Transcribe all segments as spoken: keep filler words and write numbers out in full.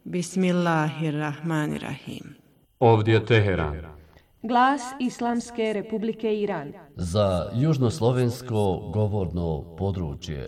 Bismillahirrahmanirrahim. Ovdje je Teheran. Glas Islamske Republike Iran. Za južnoslovensko govorno područje.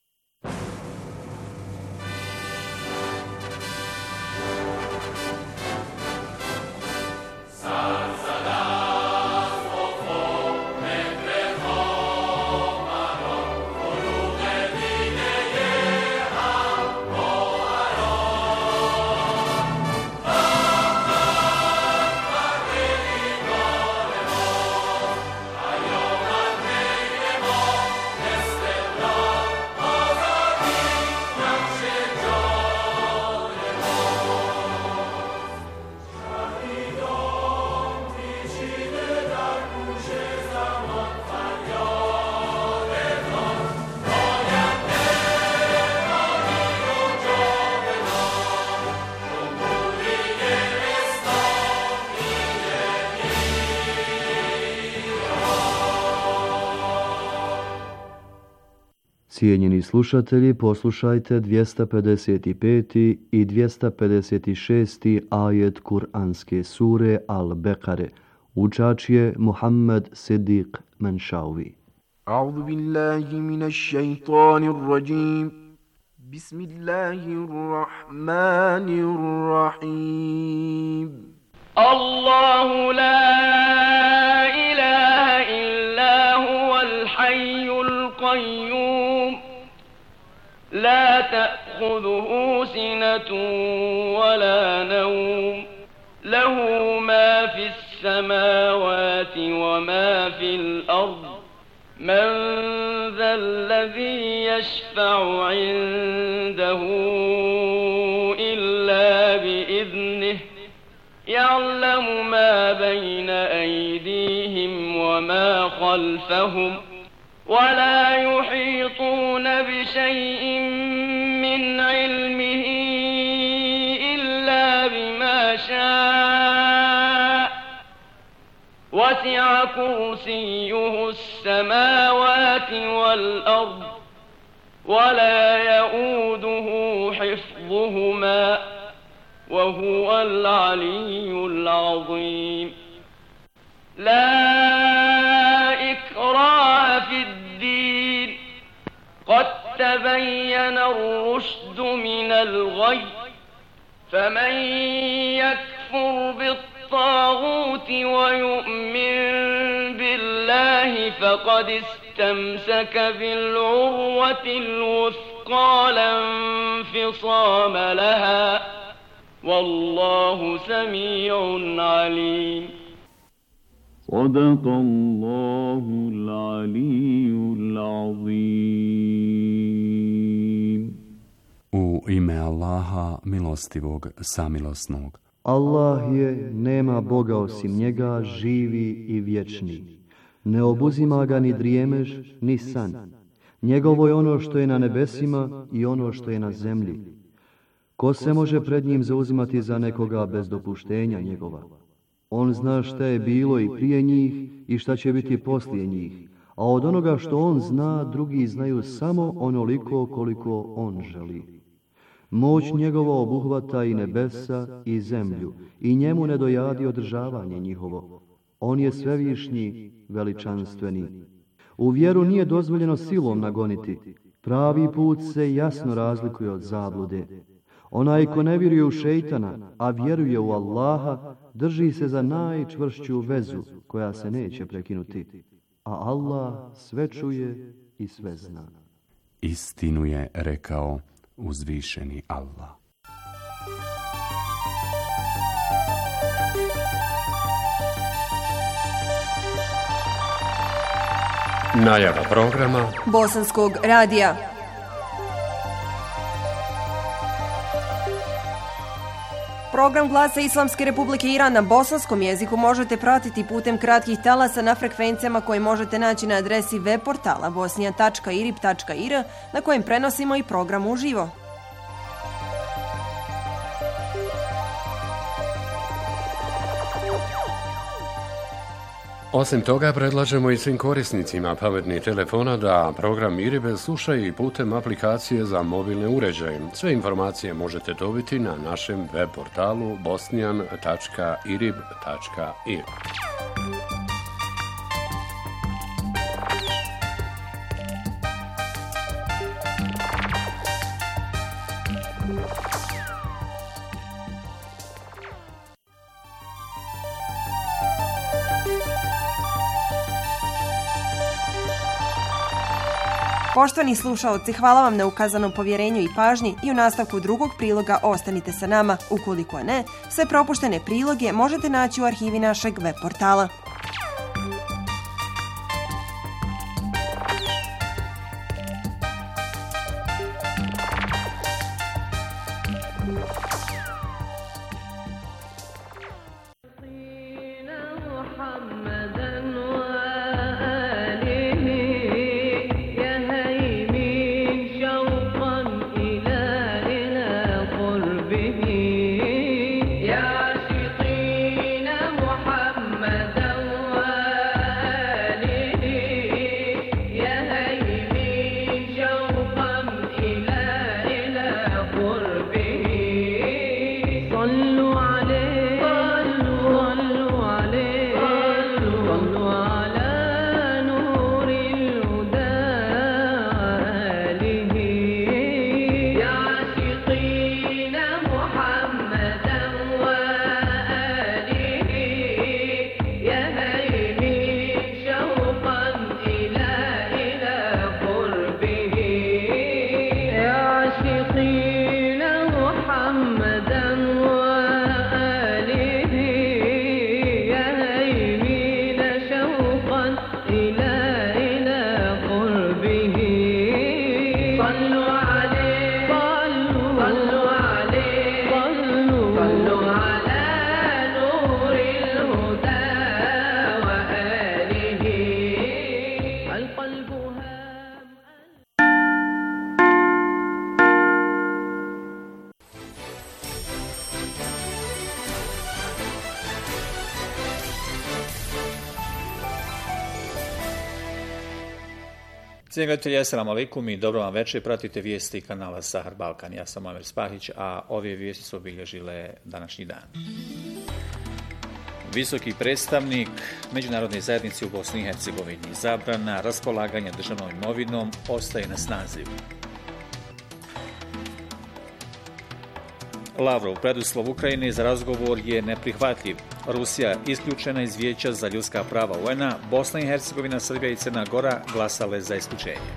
Cijenjeni slušatelji, poslušajte dvjesto pedeset peti i dvjesto pedeset šesti ajet Kur'anske sure Al-Bekare. Učač je Muhammed Siddiq Menšavi. A'udhu billahi minash shaitanir rajim. Bismillahirrahmanirrahim. Allahu la ilaha illa huwal hayyul qayyum. لا تأخذه سنة ولا نوم له ما في السماوات وما في الأرض من ذا الذي يشفع عنده إلا بإذنه يعلم ما بين أيديهم وما خلفهم ولا يحيطون بشيء من علمه إلا بما شاء وسع كرسيه السماوات والأرض ولا يؤوده حفظهما وهو العلي العظيم لا إكراه في الدين قد تبين الرشد من الغي فمن يكفر بالطاغوت ويؤمن بالله فقد استمسك بالعروة الوثقى لا انفصام لها والله سميع عليم. صدق الله العلي العظيم. U ime Allaha, milostivog, samilosnog. Allah je, nema Boga osim njega, živi i vječni. Ne obuzima ga ni drijemež, ni san. Njegovo je ono što je na nebesima i ono što je na zemlji. Ko se može pred njim zauzimati za nekoga bez dopuštenja njegova? On zna šta je bilo i prije njih i šta će biti poslije njih, a od onoga što on zna, drugi znaju samo onoliko koliko on želi. Moć njegova obuhvata i nebesa i zemlju, i njemu ne dojadi održavanje njihovo. On je svevišnji, veličanstveni. U vjeru nije dozvoljeno silom nagoniti. Pravi put se jasno razlikuje od zablude. Onaj ko ne vjeruje u šejtana, a vjeruje u Allaha, drži se za najčvršću vezu koja se neće prekinuti. A Allah sve čuje i sve zna. Istinu je rekao uzvišeni Allah. Najava programa Bosanskog radija. Program Glasa Islamske Republike Iran na bosanskom jeziku možete pratiti putem kratkih talasa na frekvencijama koje možete naći na adresi web portala bosnija tačka irib tačka ir na kojem prenosimo i program uživo. Osim toga, predlažemo i svim korisnicima pametnih telefona da program IRIB slušaju i putem aplikacije za mobilne uređaje. Sve informacije možete dobiti na našem web portalu bosnijan tačka irib tačka ir. Poštovani slušaoci, hvala vam na ukazanom povjerenju i pažnji i u nastavku drugog priloga ostanite sa nama. Ukoliko ne, sve propuštene priloge možete naći u arhivi našeg web portala. Cijenjeni gledatelji, assalamu alaikum i dobro vam večer. Pratite vijesti kanala Sahar Balkan. Ja sam Amer Spahić, a ove vijesti su obilježile današnji dan. Visoki predstavnik Međunarodne zajednice u Bosni i Hercegovini. Zabrana raspolaganja državnom imovinom ostaje na snazi. Lavrov, preduslov Ukrajine za razgovor je neprihvatljiv. Rusija isključena iz Vijeća za ljudska prava U N-a, Bosna i Hercegovina, Srbija i Crna Gora glasale za isključenje.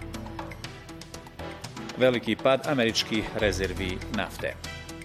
Veliki pad američkih rezervi nafte.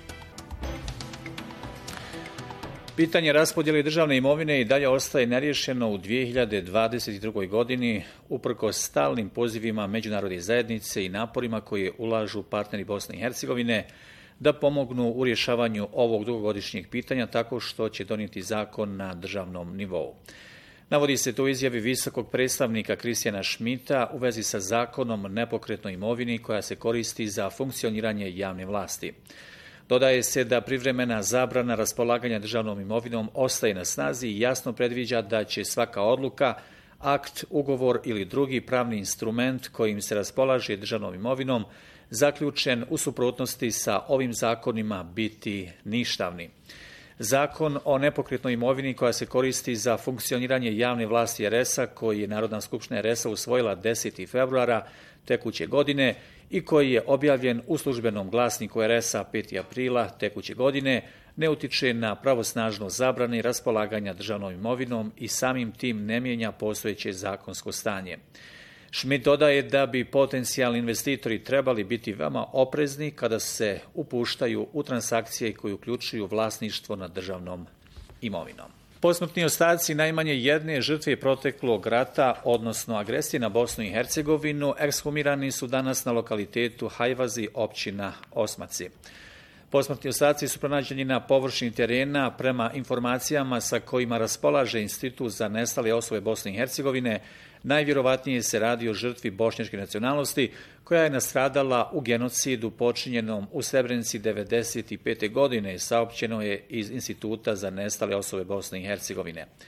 Pitanje raspodjele državne imovine i dalje ostaje neriješeno u dvije hiljade dvadeset drugoj. godini, uprkos stalnim pozivima međunarodne zajednice i naporima koje ulažu partneri Bosne i Hercegovine da pomognu u rješavanju ovog dugogodišnjeg pitanja tako što će donijeti zakon na državnom nivou. Navodi se to u izjavi visokog predstavnika Kristijana Šmita u vezi sa zakonom o nepokretnoj imovini koja se koristi za funkcioniranje javne vlasti. Dodaje se da privremena zabrana raspolaganja državnom imovinom ostaje na snazi i jasno predviđa da će svaka odluka, akt, ugovor ili drugi pravni instrument kojim se raspolaže državnom imovinom zaključen u suprotnosti sa ovim zakonima biti ništavni. Zakon o nepokretnoj imovini koja se koristi za funkcioniranje javne vlasti R S-a, koji je Narodna skupština R S-a usvojila desetog februara tekuće godine i koji je objavljen u službenom glasniku R S-a petog aprila tekuće godine, ne utiče na pravosnažno zabrane raspolaganja državnom imovinom i samim tim ne mijenja postojeće zakonsko stanje. Schmidt dodaje da bi potencijalni investitori trebali biti veoma oprezni kada se upuštaju u transakcije koje uključuju vlasništvo nad državnom imovinom. Posmrtni ostaci najmanje jedne žrtve proteklog rata, odnosno agresije na Bosnu i Hercegovinu, ekshumirani su danas na lokalitetu Hajvazi, općina Osmaci. Posmrtni ostaci su pronađeni na površini terena prema informacijama sa kojima raspolaže Institut za nestale osobe Bosne i Hercegovine. Najvjerovatnije se radi o žrtvi bošnjačke nacionalnosti koja je nastradala u genocidu počinjenom u Srebrenici devedeset pete. godine, saopćeno je iz Instituta za nestale osobe Bosne i Hercegovine.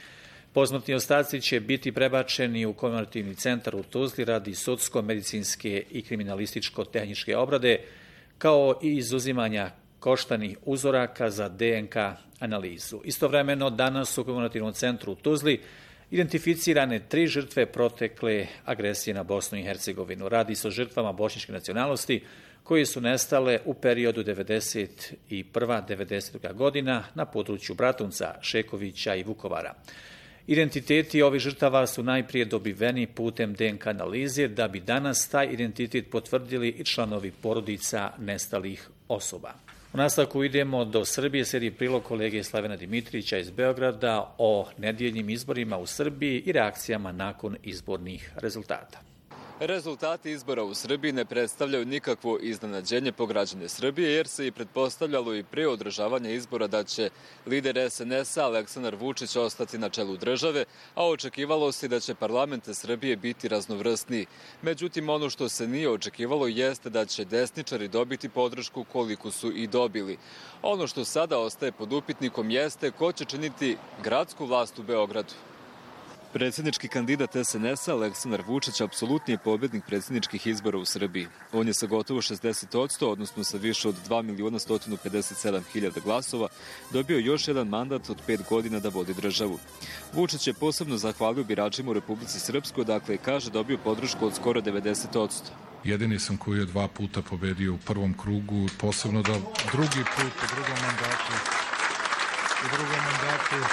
Posmrtni ostaci će biti prebačeni u komemorativni centar u Tuzli radi sudsko-medicinske i kriminalističko-tehničke obrade, kao i izuzimanja koštanih uzoraka za D N K analizu. Istovremeno, danas u komemorativnom centru u Tuzli identificirane tri žrtve protekle agresije na Bosnu i Hercegovinu. Radi se o žrtvama bošnjačke nacionalnosti koje su nestale u periodu devedeset prva do devedeset druga godina na području Bratunca, Šekovića i Vukovara. Identiteti ovih žrtava su najprije dobiveni putem D N K analize, da bi danas taj identitet potvrdili i članovi porodica nestalih osoba. U nastavku idemo do Srbije, slijedi prilog kolege Slavena Dimitrića iz Beograda o nedjeljnim izborima u Srbiji i reakcijama nakon izbornih rezultata. Rezultati izbora u Srbiji ne predstavljaju nikakvo iznenađenje po građane Srbije, jer se i pretpostavljalo i pre održavanja izbora da će lider S N S-a Aleksandar Vučić ostati na čelu države, a očekivalo se da će parlament Srbije biti raznovrsniji. Međutim, ono što se nije očekivalo jeste da će desničari dobiti podršku koliko su i dobili. Ono što sada ostaje pod upitnikom jeste ko će činiti gradsku vlast u Beogradu. Predsjednički kandidat S N S-a Aleksandar Vučić apsolutni je pobjednik predsjedničkih izbora u Srbiji. On je sa gotovo šezdeset posto, odnosno sa više od dva miliona sto pedeset sedam hiljada glasova, dobio još jedan mandat od pet godina da vodi državu. Vučić je posebno zahvalio biračima u Republici Srpskoj, dakle kaže dobio podršku od skoro devedeset posto. Jedini sam koji je dva puta pobedio u prvom krugu, posebno da drugi put u drugom mandatu, u drugom mandatu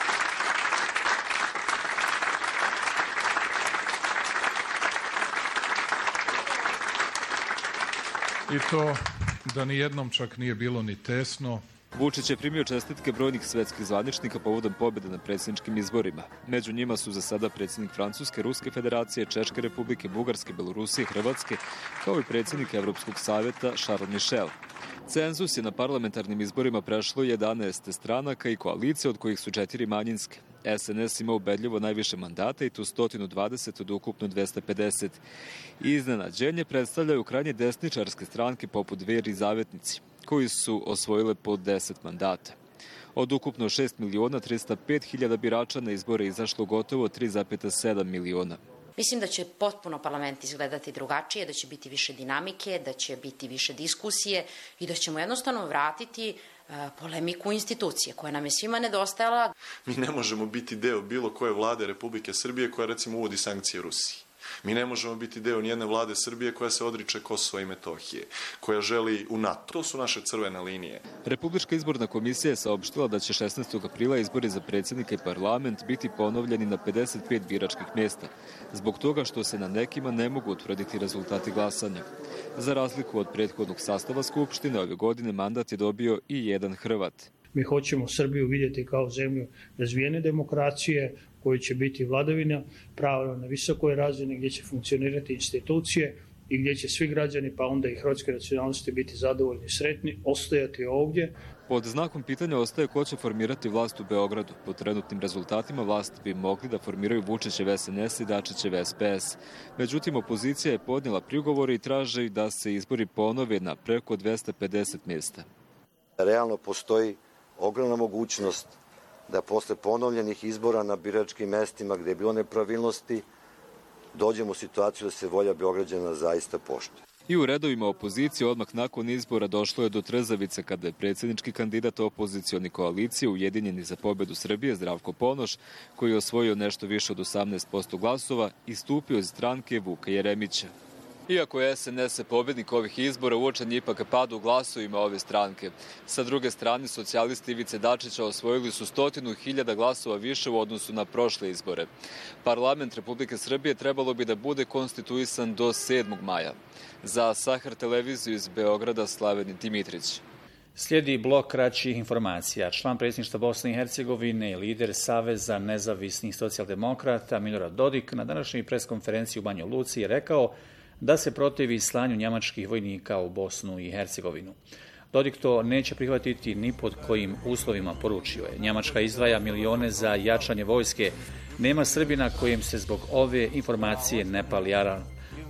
i to da ni jednom čak nije bilo ni tesno. Vučić je primio čestitke brojnih svetskih zvaničnika povodom pobjede na predsjedničkim izborima. Među njima su za sada predsjednik Francuske, Ruske federacije, Češke republike, Bugarske, Belorusije, Hrvatske, kao i predsjednik Evropskog savjeta Charles Michel. Cenzus je na parlamentarnim izborima prešlo jedanaest stranaka i koalicije, od kojih su četiri manjinske. S N S ima ubedljivo najviše mandata i tu sto dvadeset od ukupno dvesta pedeset. Iznenađenje predstavljaju krajnje desničarske stranke poput Dveri i Zavetnici, koji su osvojile po deset mandata. Od ukupno šest miliona trista pet hiljada birača na izbore izašlo gotovo tri zarez sedam miliona. Mislim da će potpuno parlament izgledati drugačije, da će biti više dinamike, da će biti više diskusije i da ćemo jednostavno vratiti uh, polemiku institucije koja nam je svima nedostajala. Mi ne možemo biti deo bilo koje vlade Republike Srbije koja recimo uvodi sankcije Rusiji. Mi ne možemo biti deo nijedne vlade Srbije koja se odriče Kosova i Metohije, koja želi u NATO. To su naše crvene linije. Republička izborna komisija je saopštila da će šesnaestog aprila izbori za predsjednika i parlament biti ponovljeni na pedeset pet biračkih mjesta, zbog toga što se na nekima ne mogu utvrditi rezultati glasanja. Za razliku od prethodnog sastava Skupštine, ove godine mandat je dobio i jedan Hrvat. Mi hoćemo Srbiju vidjeti kao zemlju razvijene demokracije, koji će biti vladavina prava na visokoj razini, gdje će funkcionirati institucije i gdje će svi građani, pa onda i hrvatske nacionalnosti, biti zadovoljni i sretni, ostajati ovdje. Pod znakom pitanja ostaje ko će formirati vlast u Beogradu. Po trenutnim rezultatima vlast bi mogli da formiraju Vučićev S N S i Dačićev S P S. Međutim, opozicija je podnijela prigovore i traže da se izbori ponove na preko dvesta pedeset mjesta. Realno postoji ogromna mogućnost da posle ponovljenih izbora na biračkim mestima gde je bilo nepravilnosti dođemo u situaciju da se volja Beograđana zaista poštuje. I u redovima opozicije odmah nakon izbora došlo je do trzavice kada je predsjednički kandidat opozicioni koalicije Ujedinjeni za pobjedu Srbije Zdravko Ponoš, koji je osvojio nešto više od osamnaest posto glasova, istupio iz stranke Vuka Jeremića. Iako je S N S pobjednik ovih izbora, uočen je ipak pad u glasovima ove stranke. Sa druge strane, socijalisti Ivice Dačića osvojili su stotinu hiljada glasova više u odnosu na prošle izbore. Parlament Republike Srbije trebalo bi da bude konstituisan do sedmog maja. Za Sahar televiziju iz Beograda, Slaven Dimitrić. Slijedi blok kraćih informacija. Član predsjedništva Bosne i Hercegovine i lider Saveza nezavisnih socijaldemokrata Milorad Dodik na današnjoj preskonferenciji u Banja Luci je rekao da se protivi slanju njemačkih vojnika u Bosnu i Hercegovinu. Dodik to neće prihvatiti ni pod kojim uslovima, poručio je. Njemačka izdvaja milione za jačanje vojske. Nema Srbina kojem se zbog ove informacije ne pali alarm.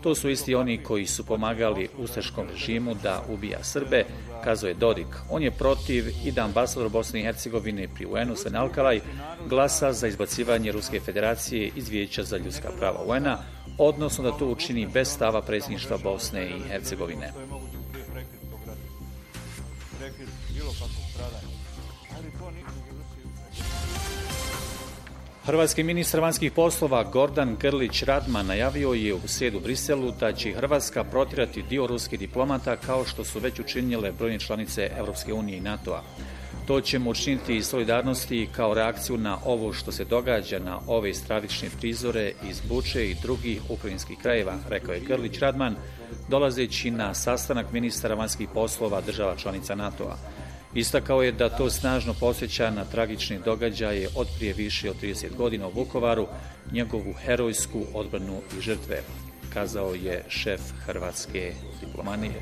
To su isti oni koji su pomagali ustaškom režimu da ubija Srbe, kazuje Dodik. On je protiv i da ambasador Bosne i Hercegovine pri U N-u Sven Alkalaj glasa za izbacivanje Ruske federacije iz Vijeća za ljudska prava U N-a, odnosno da to učini bez stava predsjedništva Bosne i Hercegovine. Hrvatski ministar vanjskih poslova Gordan Grlić Radman najavio je u srijedu u Briselu da će Hrvatska protjerati dio ruskih diplomata kao što su već učinile brojne članice Europske unije i NATO-a. To ćemo učiniti iz solidarnosti kao reakciju na ovo što se događa na ove stravične prizore iz Buče i drugih ukrajinskih krajeva, rekao je Grlić Radman, dolazeći na sastanak ministara vanjskih poslova država članica NATO-a. Istakao je da to snažno podsjeća na tragične događaje od prije više od trideset godina u Vukovaru, njegovu herojsku odbranu i žrtve, kazao je šef hrvatske diplomatije.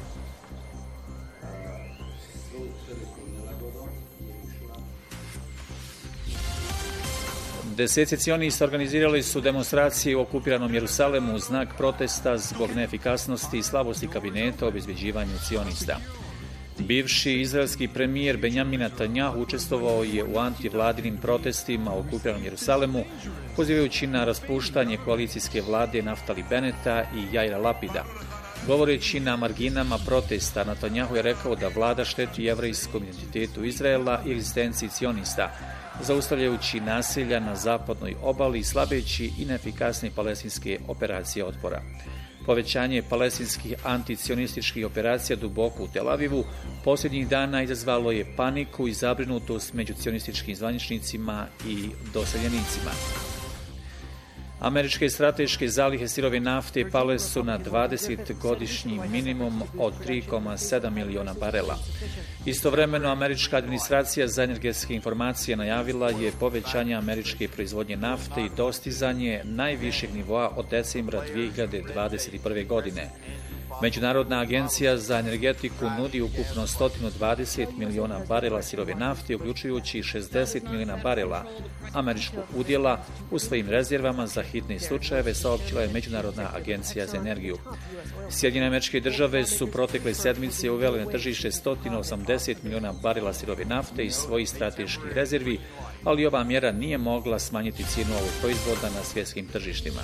Deseci cionista organizirali su demonstracije u okupiranom Jerusalemu u znak protesta zbog neefikasnosti i slabosti kabineta o obezbeđivanju cionista. Bivši izraelski premijer Benjamin Netanjahu učestvovao je u antivladinim protestima u okupiranom Jerusalemu, pozivajući na raspuštanje koalicijske vlade Naftali Beneta i Jaira Lapida. Govoreći na marginama protesta, Netanjahu je rekao da vlada šteti jevrejskom identitetu Izraela i egzistenciji cionista, zaustavljajući nasilja na zapadnoj obali i slabeći i neefikasne palestinske operacije otpora. Povećanje palestinskih anticionističkih operacija duboko u Tel Avivu posljednjih dana izazvalo je paniku i zabrinutost među cionističkim zvaničnicima i doseljenicima. Američke strateške zalihe sirove nafte pale su na dvadesetgodišnji minimum od tri zarez sedam miliona barela. Istovremeno, američka administracija za energetske informacije najavila je povećanje američke proizvodnje nafte i dostizanje najvišeg nivoa od decembra dvije hiljade dvadeset prve. godine. Međunarodna agencija za energetiku nudi ukupno sto dvadeset miliona barela sirove nafte, uključujući šezdeset miliona barela američkog udjela u svojim rezervama za hitne slučajeve, saopćila je Međunarodna agencija za energiju. Sjedinjene Američke Države su protekle sedmice uvele na tržište sto osamdeset miliona barela sirove nafte iz svojih strateških rezervi, ali ova mjera nije mogla smanjiti cijenu ovog proizvoda na svjetskim tržištima.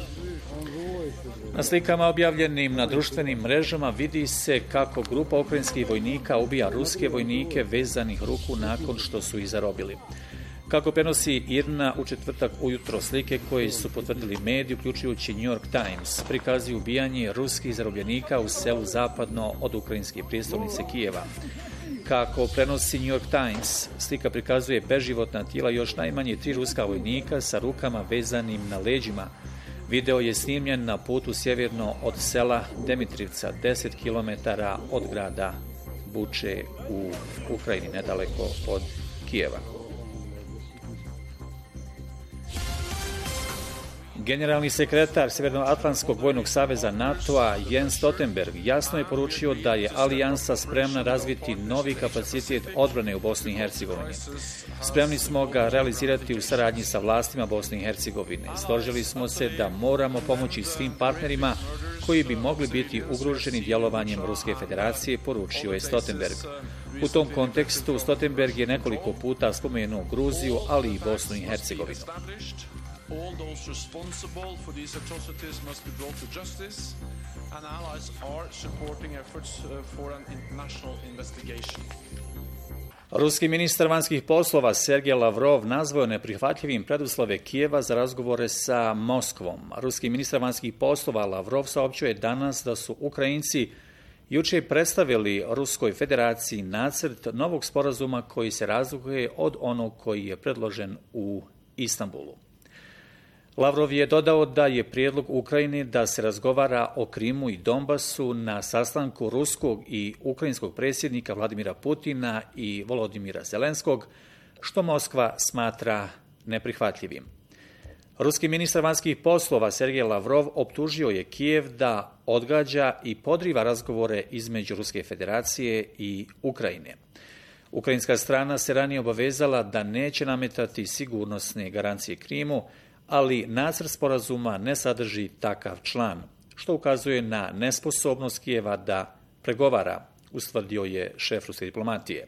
Na slikama objavljenim na društvenim mrežama vidi se kako grupa ukrajinskih vojnika ubija ruske vojnike vezanih ruku nakon što su ih zarobili. Kako prenosi Irna u četvrtak ujutro, slike koje su potvrdili mediji, uključujući New York Times, prikazuju ubijanje ruskih zarobljenika u selu zapadno od ukrajinske prijestolnice Kijeva. Kako prenosi New York Times, slika prikazuje beživotna tijela još najmanje tri ruska vojnika sa rukama vezanim na leđima. Video je snimljen na putu sjeverno od sela Demitrivca, deset kilometara od grada Buče u Ukrajini, nedaleko od Kijeva. Generalni sekretar Sjevernoatlantskog vojnog saveza NATO-a Jens Stoltenberg jasno je poručio da je alijansa spremna razviti novi kapacitet odbrane u Bosni i Hercegovini. Spremni smo ga realizirati u saradnji sa vlastima Bosne i Hercegovine. Složili smo se da moramo pomoći svim partnerima koji bi mogli biti ugroženi djelovanjem Ruske federacije, poručio je Stoltenberg. U tom kontekstu Stoltenberg je nekoliko puta spomenuo Gruziju, ali i Bosnu i Hercegovinu. All those responsible for these atrocities must be brought to justice, and allies are supporting efforts for an international investigation. Ruski ministar vanjskih poslova Sergej Lavrov nazvao neprihvatljivim preduslove Kijeva za razgovore sa Moskvom. Ruski ministar vanjskih poslova Lavrov saopćio je danas da su Ukrajinci jučer predstavili Ruskoj federaciji nacrt novog sporazuma koji se razlikuje od onog koji je predložen u Istanbulu. Lavrov je dodao da je prijedlog Ukrajine da se razgovara o Krimu i Donbasu na sastanku ruskog i ukrajinskog predsjednika Vladimira Putina i Volodimira Zelenskog, što Moskva smatra neprihvatljivim. Ruski ministar vanjskih poslova Sergej Lavrov optužio je Kijev da odgađa i podriva razgovore između Ruske federacije i Ukrajine. Ukrajinska strana se ranije obavezala da neće nametati sigurnosne garancije Krimu, ali nacrt sporazuma ne sadrži takav član. što ukazuje na nesposobnost Kijeva da pregovara, ustvrdio je šef ruske diplomatije.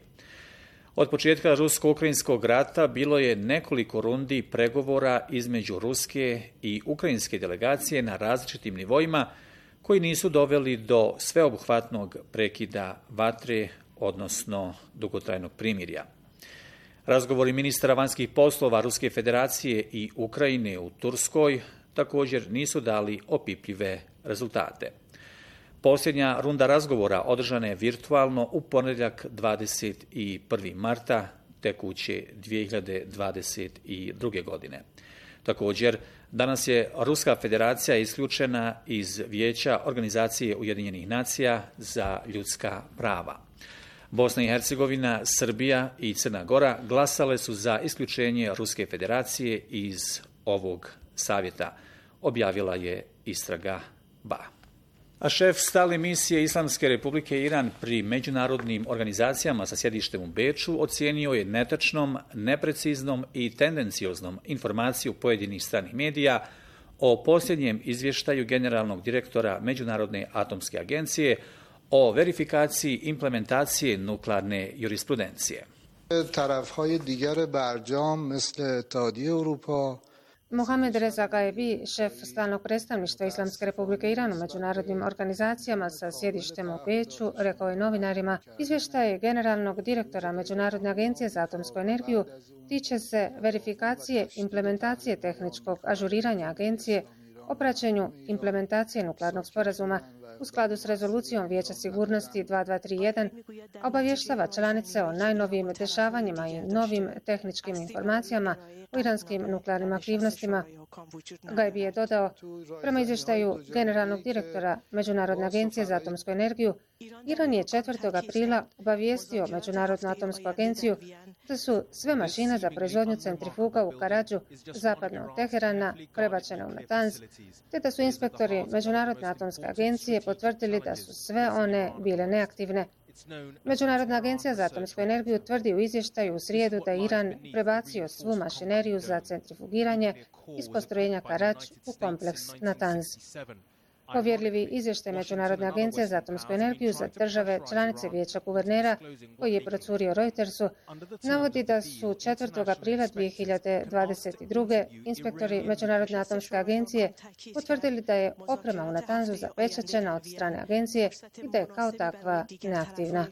Od početka rusko-ukrajinskog rata bilo je nekoliko rundi pregovora između ruske i ukrajinske delegacije na različitim nivoima koji nisu doveli do sveobuhvatnog prekida vatre, odnosno dugotrajnog primirja. Razgovori ministara vanjskih poslova Ruske federacije i Ukrajine u Turskoj također nisu dali opipljive rezultate. Posljednja runda razgovora održana je virtualno u ponedjeljak dvadeset prvog marta tekuće dvije hiljade dvadeset druge. godine. Također, danas je Ruska federacija isključena iz Vijeća Organizacije Ujedinjenih nacija za ljudska prava. Bosna i Hercegovina, Srbija i Crna Gora glasale su za isključenje Ruske federacije iz ovog savjeta, objavila je istraga B A. A šef stalne misije Islamske republike Iran pri međunarodnim organizacijama sa sjedištem u Beču ocijenio je netačnom, nepreciznom i tendencioznom informaciju pojedinih stranih medija o posljednjem izvještaju generalnog direktora Međunarodne atomske agencije o verifikaciji implementacije nuklearne jurisprudencije. طرف‌های دیگر برجام مثل اتحادیه اروپا Mohamed Reza Gaebi, šef stalnog predstavništva Islamske republike Iran u međunarodnim organizacijama sa sjedištem u Beču, rekao je novinarima, izvještaj generalnog direktora Međunarodne agencije za atomsku energiju tiče se verifikacije implementacije tehničkog ažuriranja agencije o praćenju implementacije nuklearnog sporazuma u skladu s rezolucijom Vijeća sigurnosti dva dva tri jedan, obavještava članice o najnovijim dešavanjima i novim tehničkim informacijama o iranskim nuklearnim aktivnostima. Gajbi je dodao, prema izvještaju generalnog direktora Međunarodne agencije za atomsku energiju, Iran je četvrtog aprila obavijestio Međunarodnu atomsku agenciju da su sve mašine za proizvodnju centrifuga u Karadžu, zapadno od Teherana, prebačene u Natanz, te da su inspektori Međunarodne atomske agencije potvrdili da su sve one bile neaktivne. Međunarodna agencija za atomsku energiju tvrdi u izvještaju u srijedu da je Iran prebacio svu mašineriju za centrifugiranje iz postrojenja Karadž u kompleks Natanz. Povjerljivi izvještaj Međunarodne agencije za atomsku energiju za države članice Vijeća guvernera, koji je procurio Reutersu, navodi da su četvrtog aprila dvije hiljade dvadeset druge. inspektori Međunarodne atomske agencije potvrdili da je oprema u Natanzu zapečaćena od strane agencije i da je kao takva neaktivna.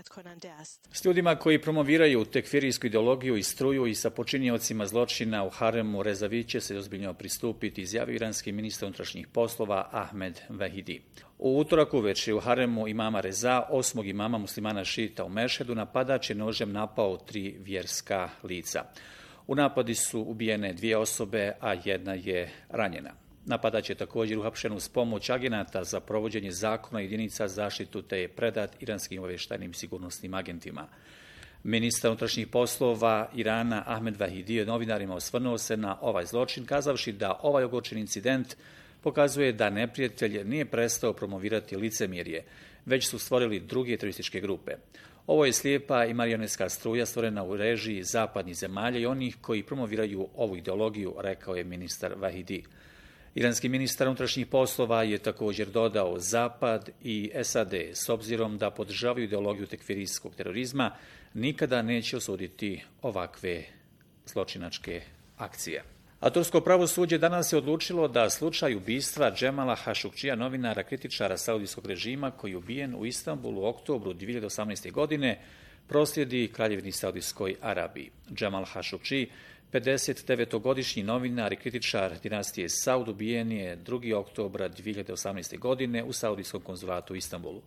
S ljudima koji promoviraju tekfirijsku ideologiju i struju i sa počiniocima zločina u haremu Rezavi će se ozbiljno pristupiti, izjavio iranski ministar unutrašnjih poslova Ahmed Vahidi. U utorak uveče u haremu imama Reza, osmog imama muslimana šita u Mešhedu, napadač je nožem napao tri vjerska lica. U napadi su ubijene dvije osobe, a jedna je ranjena. Napadač je također uhapšen uz pomoć agenata za provođenje zakona jedinica zaštitu te je predat iranskim obavještajnim sigurnosnim agentima. Ministar unutrašnjih poslova Irana Ahmed Vahidi je novinarima osvrnuo se na ovaj zločin, kazavši da ovaj ogorčen incident pokazuje da neprijatelj nije prestao promovirati licemjerje, već su stvorili druge terorističke grupe. Ovo je slijepa i marionetska struja stvorena u režiji zapadnih zemalja i onih koji promoviraju ovu ideologiju, rekao je ministar Vahidi. Iranski ministar unutrašnjih poslova je također dodao Zapad i S A D, s obzirom da podržavaju ideologiju tekfirijskog terorizma, nikada neće osuditi ovakve zločinačke akcije. A tursko pravosuđe danas je odlučilo da slučaj ubistva Džemala Hašukčija, novinara, kritičara saudijskog režima, koji je ubijen u Istanbulu u oktobru dvije hiljade osamnaeste. godine, proslijedi Kraljevini Saudijskoj Arabiji. Džemal Hašukči, pedesetdevetogodišnji novinar i kritičar dinastije Saud, ubijen je drugog oktobra dvije hiljade osamnaeste. godine u saudijskom konzulatu u Istanbulu.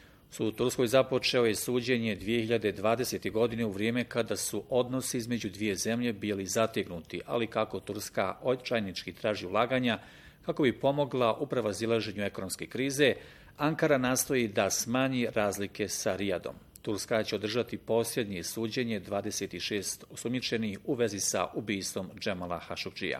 U Turskoj započeo je suđenje dvije hiljade dvadesete. godine u vrijeme kada su odnosi između dvije zemlje bili zategnuti, ali kako Turska očajnički traži ulaganja kako bi pomogla u prevazilaženju ekonomske krize, Ankara nastoji da smanji razlike sa Rijadom. Turska će održati posljednje suđenje dvadeset šest osumnjičenih u vezi sa ubistvom Džemala Hašukčija.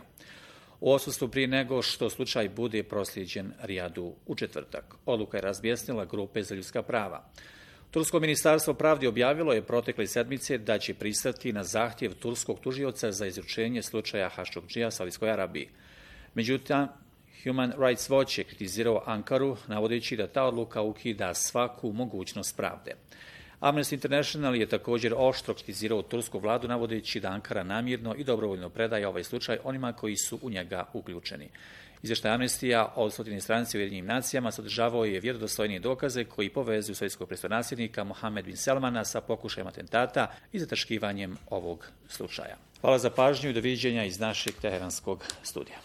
U odsustvu prije nego što slučaj bude proslijeđen Rijadu u četvrtak. Odluka je razbjesnila grupe za ljudska prava. Tursko ministarstvo pravde objavilo je protekle sedmice da će pristati na zahtjev turskog tužioca za izručenje slučaja Hašukčija Saudijskoj Arabiji. Međutim, Human Rights Watch je kritizirao Ankaru, navodeći da ta odluka ukida svaku mogućnost pravde. Amnesty International je također oštro kritizirao tursku vladu, navodeći da Ankara namjerno i dobrovoljno predaje ovaj slučaj onima koji su u njega uključeni. Izvještaj Amnestija o stotini stranici u Ujedinjenim nacijama sadržavao je vjerodostojnije dokaze koji povezuju sovjetskog prestolnasljednika Mohamed bin Salmana sa pokušajem atentata i zataškivanjem ovog slučaja. Hvala za pažnju i doviđenja iz našeg teheranskog studija.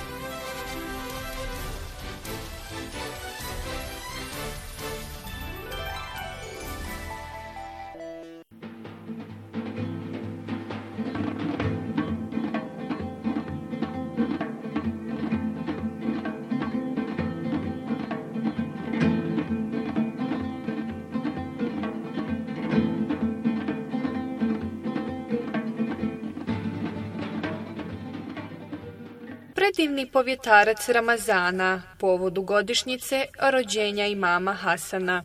Predivni povjetarac Ramazana, povodu godišnjice rođenja imama Hasana.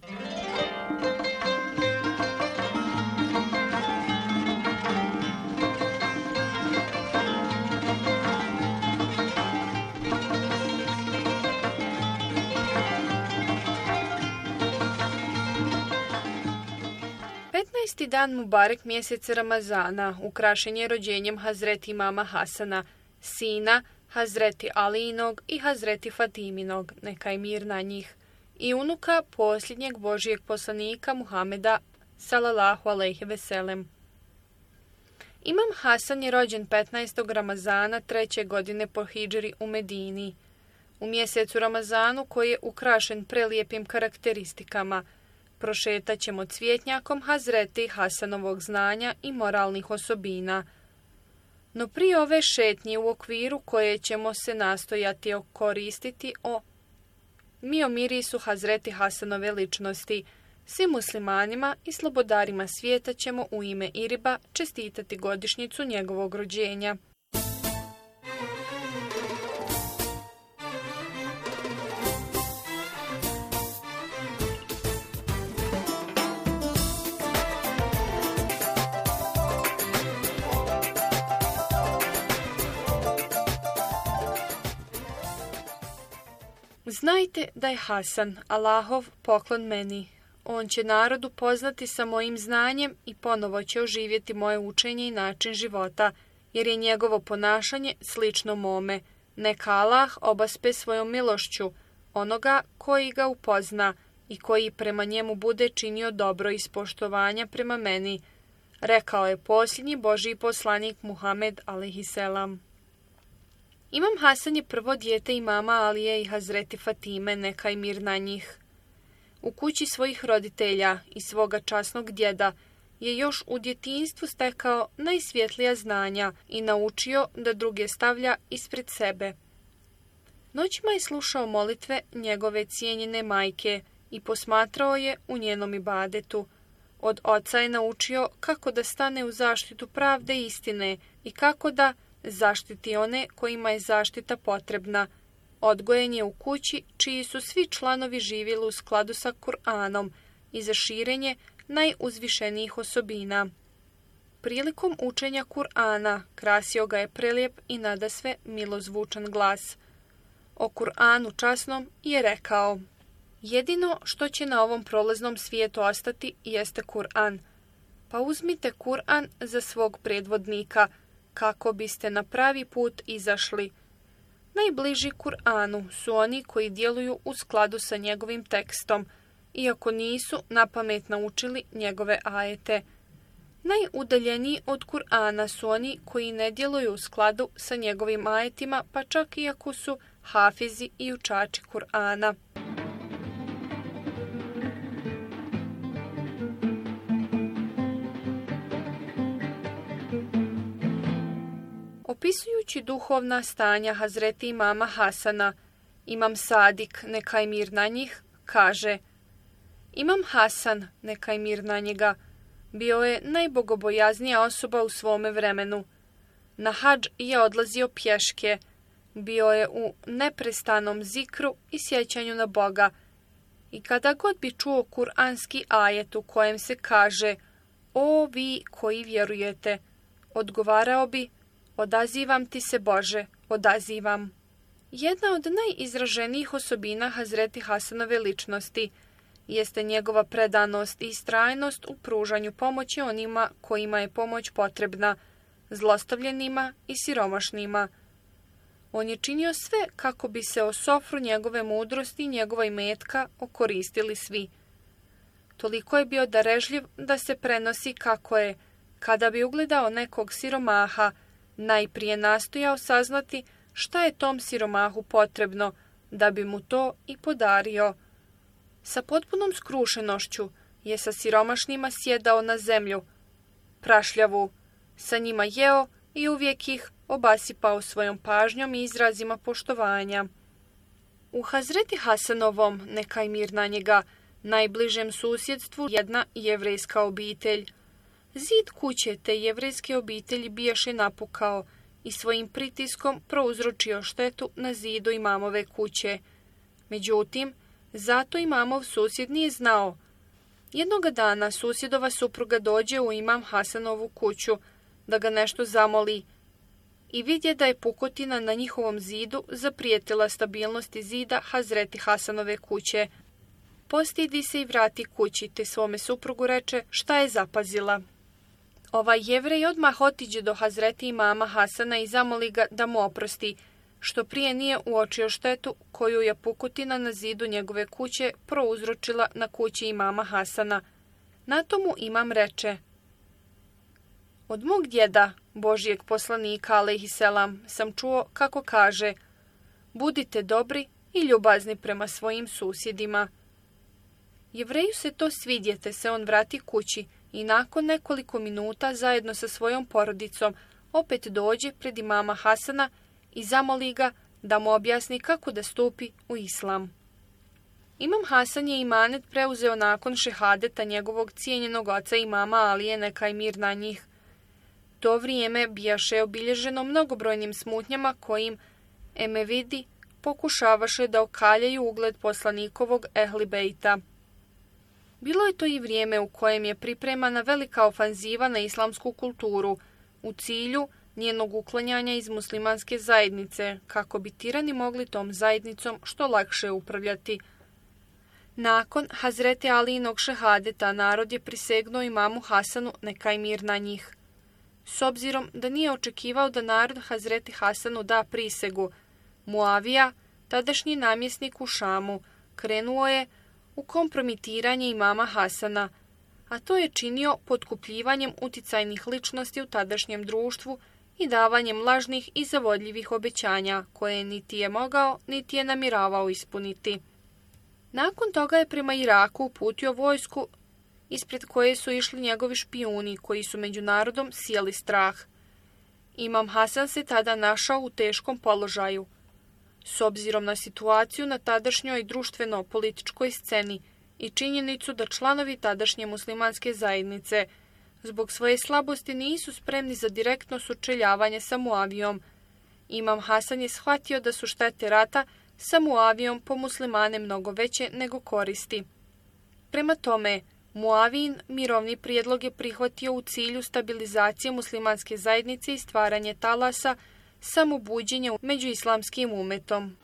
petnaesti dan Mubarek mjeseca Ramazana ukrašen je rođenjem Hazreti imama Hasana, sina Hazreti Alijinog i Hazreti Fatiminog, neka je mir na njih, i unuka posljednjeg Božijeg poslanika Muhameda, salallahu alejhi ve selem. Imam Hasan je rođen petnaestog Ramazana treće godine po hidžri u Medini, u mjesecu Ramazanu koji je ukrašen prelijepim karakteristikama. Prošetat ćemo cvjetnjakom Hazreti Hasanovog znanja i moralnih osobina. No prije ove šetnje u okviru koje ćemo se nastojati koristiti o mi o mirisu Hazreti Hasanove ličnosti, svim muslimanima i slobodarima svijeta ćemo u ime Iriba čestitati godišnjicu njegovog rođenja. Znajte da je Hasan Allahov poklon meni. On će narodu poznati sa mojim znanjem i ponovo će oživjeti moje učenje i način života, jer je njegovo ponašanje slično mome. Neka Allah obaspe svojom milošću onoga koji ga upozna i koji prema njemu bude činio dobro iz poštovanja prema meni, rekao je posljednji Božji poslanik Muhammed alejhi selam. Imam Hasan je prvo dijete imama Alije i Hazreti Fatime, neka je mir na njih. U kući svojih roditelja i svoga časnog djeda je još u djetinjstvu stekao najsvjetlija znanja i naučio da druge stavlja ispred sebe. Noćima je slušao molitve njegove cijenjene majke i posmatrao je u njenom ibadetu. Od oca je naučio kako da stane u zaštitu pravde i istine i kako da zaštiti one kojima je zaštita potrebna. Odgojen je u kući čiji su svi članovi živjeli u skladu sa Kur'anom i za širenje najuzvišenijih osobina. Prilikom učenja Kur'ana krasio ga je prelijep i nadasve milozvučan glas. O Kur'anu časnom je rekao: jedino što će na ovom prolaznom svijetu ostati jeste Kur'an. Pa uzmite Kur'an za svog predvodnika, kako biste na pravi put izašli. Najbliži Kur'anu su oni koji djeluju u skladu sa njegovim tekstom, iako nisu napamet naučili njegove ajete. Najudaljeniji od Kur'ana su oni koji ne djeluju u skladu sa njegovim ajetima, pa čak iako su hafizi i učači Kur'ana. Opisujući duhovna stanja Hazreti imama Hasana, Imam Sadik, neka je mir na njih, kaže: Imam Hasan, neka je mir na njega, bio je najbogobojaznija osoba u svome vremenu. Na hadž je odlazio pješke, bio je u neprestanom zikru i sjećanju na Boga. I kada god bi čuo kuranski ajet u kojem se kaže: O vi koji vjerujete, odgovarao bi: Odazivam ti se, Bože, odazivam. Jedna od najizraženijih osobina Hazreti Hasanove ličnosti jeste njegova predanost i istrajnost u pružanju pomoći onima kojima je pomoć potrebna, zlostavljenima i siromašnima. On je činio sve kako bi se o sofru njegove mudrosti i njegova imetka okoristili svi. Toliko je bio darežljiv da se prenosi kako je, kada bi ugledao nekog siromaha, najprije nastojao saznati šta je tom siromahu potrebno, da bi mu to i podario. Sa potpunom skrušenošću je sa siromašnima sjedao na zemlju, prašljavu, sa njima jeo i uvijek ih obasipao svojom pažnjom i izrazima poštovanja. U Hazreti Hasanovom, neka je mir na njega, najbližem susjedstvu jedna jevrejska obitelj. Zid kuće te jevrejske obitelji bijaše napukao i svojim pritiskom prouzročio štetu na zidu imamove kuće. Međutim, zato imamov susjed nije znao. Jednoga dana susjedova supruga dođe u imam Hasanovu kuću da ga nešto zamoli i vidje da je pukotina na njihovom zidu zaprijetila stabilnosti zida Hazreti Hasanove kuće. Postidi se i vrati kući, te svome suprugu reče šta je zapazila. Ovaj jevrej odmah otiđe do Hazreti imama Hasana i zamoli ga da mu oprosti, što prije nije uočio štetu koju je pukotina na zidu njegove kuće prouzročila na kući imama Hasana. Na tomu imam reče: od mog djeda, Božijeg poslanika, alejhiselam, sam čuo kako kaže: budite dobri i ljubazni prema svojim susjedima. Jevreju se to svidje, te se on vrati kući i nakon nekoliko minuta zajedno sa svojom porodicom opet dođe pred imama Hasana i zamoli ga da mu objasni kako da stupi u islam. Imam Hasan je imanet preuzeo nakon šehadeta njegovog cijenjenog oca imama Alije, neka je mir na njih. To vrijeme bijaše obilježeno mnogobrojnim smutnjama kojim Emevidi pokušavaše da okaljaju ugled poslanikovog Ehli Bejta. Bilo je to i vrijeme u kojem je pripremana velika ofanziva na islamsku kulturu u cilju njenog uklanjanja iz muslimanske zajednice, kako bi tirani mogli tom zajednicom što lakše upravljati. Nakon Hazreti Alijinog šehadeta narod je prisegnuo imamu Hasanu, neka je mir na njih. S obzirom da nije očekivao da narod Hazreti Hasanu da prisegu, Muavija, tadašnji namjesnik u Šamu, krenuo je u kompromitiranje imama Hasana, a to je činio potkupljivanjem uticajnih ličnosti u tadašnjem društvu i davanjem lažnih i zavodljivih obećanja, koje niti je mogao, niti je namiravao ispuniti. Nakon toga je prema Iraku uputio vojsku ispred koje su išli njegovi špijuni koji su među narodom sijali strah. Imam Hasan se tada našao u teškom položaju. S obzirom na situaciju na tadašnjoj društveno-političkoj sceni i činjenicu da članovi tadašnje muslimanske zajednice zbog svoje slabosti nisu spremni za direktno sučeljavanje sa Muavijom, Imam Hasan je shvatio da su štete rata sa Muavijom po muslimane mnogo veće nego koristi. Prema tome, Muavijin mirovni prijedlog je prihvatio u cilju stabilizacije muslimanske zajednice i stvaranje talasa samobuđenja među islamskim umetom.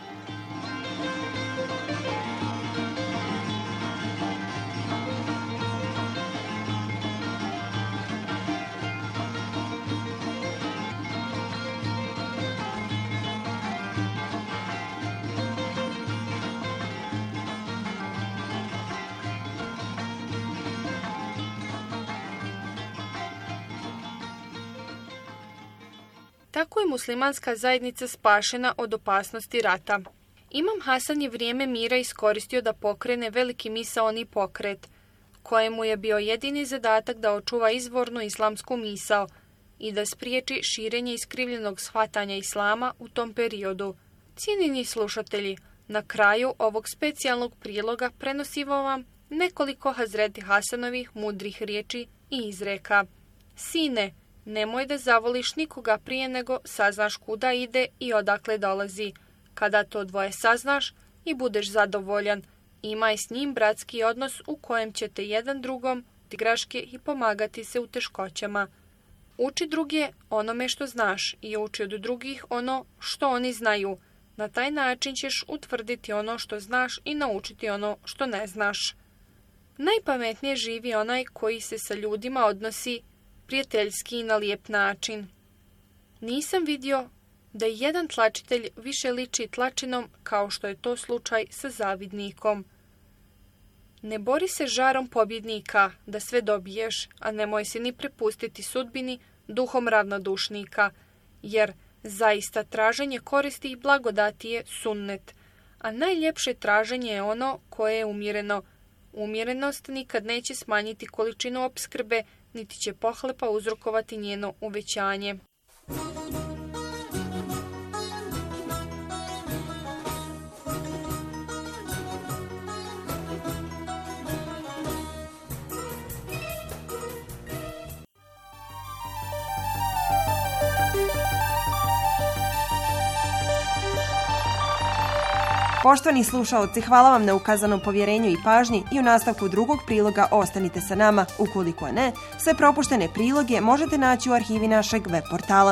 Tako je muslimanska zajednica spašena od opasnosti rata. Imam Hasan je vrijeme mira iskoristio da pokrene veliki misaoni pokret, kojemu je bio jedini zadatak da očuva izvornu islamsku misao i da spriječi širenje iskrivljenog shvatanja islama u tom periodu. Cijenjeni slušatelji, na kraju ovog specijalnog priloga prenosimo vam nekoliko Hazreti Hasanovih mudrih riječi i izreka. Sine, nemoj da zavoliš nikoga prije nego saznaš kuda ide i odakle dolazi. Kada to dvoje saznaš i budeš zadovoljan, imaj s njim bratski odnos u kojem ćete jedan drugom igraške i pomagati se u teškoćama. Uči druge onome što znaš i uči od drugih ono što oni znaju. Na taj način ćeš utvrditi ono što znaš i naučiti ono što ne znaš. Najpametnije živi onaj koji se sa ljudima odnosi prijateljski i na lijep način. Nisam vidio da jedan tlačitelj više liči tlačinom kao što je to slučaj sa zavidnikom. Ne bori se žarom pobjednika da sve dobiješ, a nemoj se ni prepustiti sudbini duhom ravnodušnika, jer zaista traženje koristi i blagodati je sunnet, a najljepše traženje je ono koje je umjereno. Umjerenost nikad neće smanjiti količinu opskrbe, niti će pohlepa uzrokovati njeno uvećanje. Poštovani slušaoci, hvala vam na ukazanom povjerenju i pažnji i u nastavku drugog priloga ostanite sa nama. Ukoliko ne, sve propuštene priloge možete naći u arhivi našeg web portala.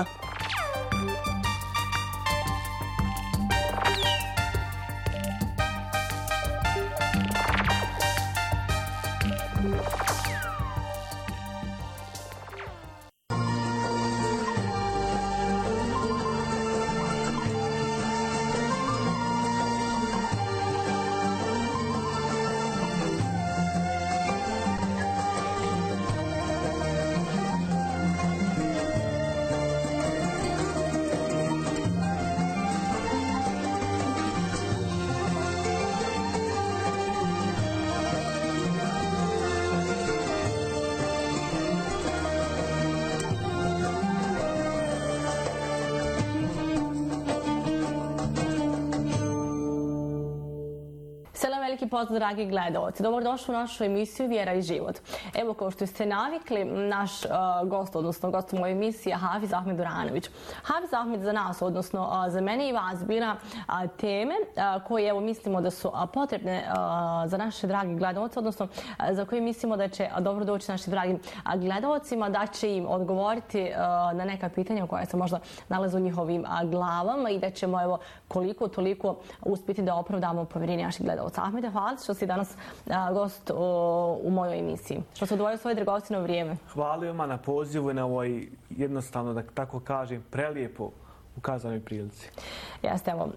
Veliki pozdrav, dragi gledalci. Dobrodošli u našu emisiju Vjera i život. Evo, kao što ste navikli, naš uh, gost, odnosno gost u mojoj emisiji je Hafiz Ahmed Duranović. Hafiz Ahmed za nas, odnosno uh, za mene i vas, bira uh, teme uh, koje evo, mislimo da su uh, potrebne uh, za naše dragi gledalce, odnosno uh, za koje mislimo da će uh, dobro doći našim dragim uh, gledalcima, da će im odgovoriti uh, na neka pitanja koja se možda nalaze u njihovim uh, glavama i da ćemo evo, koliko toliko uspjeti da opravdamo povjerenje naših gledalca. Ahmede, hvala što si danas a, gost o, u mojoj emisiji. Što se odvojio svoje dragocjeno vrijeme. Hvala vam na pozivu i na ovoj jednostavno, da tako kažem, prelijepo ukazanoj prilici. Jeste, evo.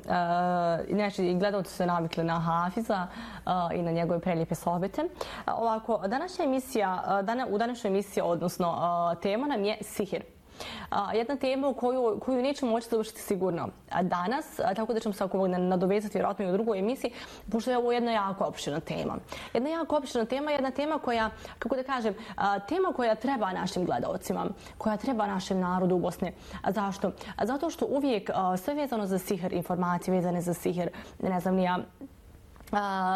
Inače, gledalci su se navikli na Hafiza a, i na njegove prelijepe sohbete. A, ovako, današnja emisija, dana, u današnjoj emisiji, odnosno a, tema nam je sihir. Uh, jedna tema u koju, koju nećemo moći završiti sigurno danas, a, tako da ćemo se ako nadovezati vjerojatno i u drugoj emisiji, pošto je ovo jedna jako opširna tema. Jedna jako opširna tema, jedna tema koja, kako da kažem, a, tema koja treba našim gledalcima, koja treba našem narodu u Bosni. A zašto? A zato što uvijek a, sve vezano za sihir, informacije vezane za sihir, ne znam ni ja, Uh,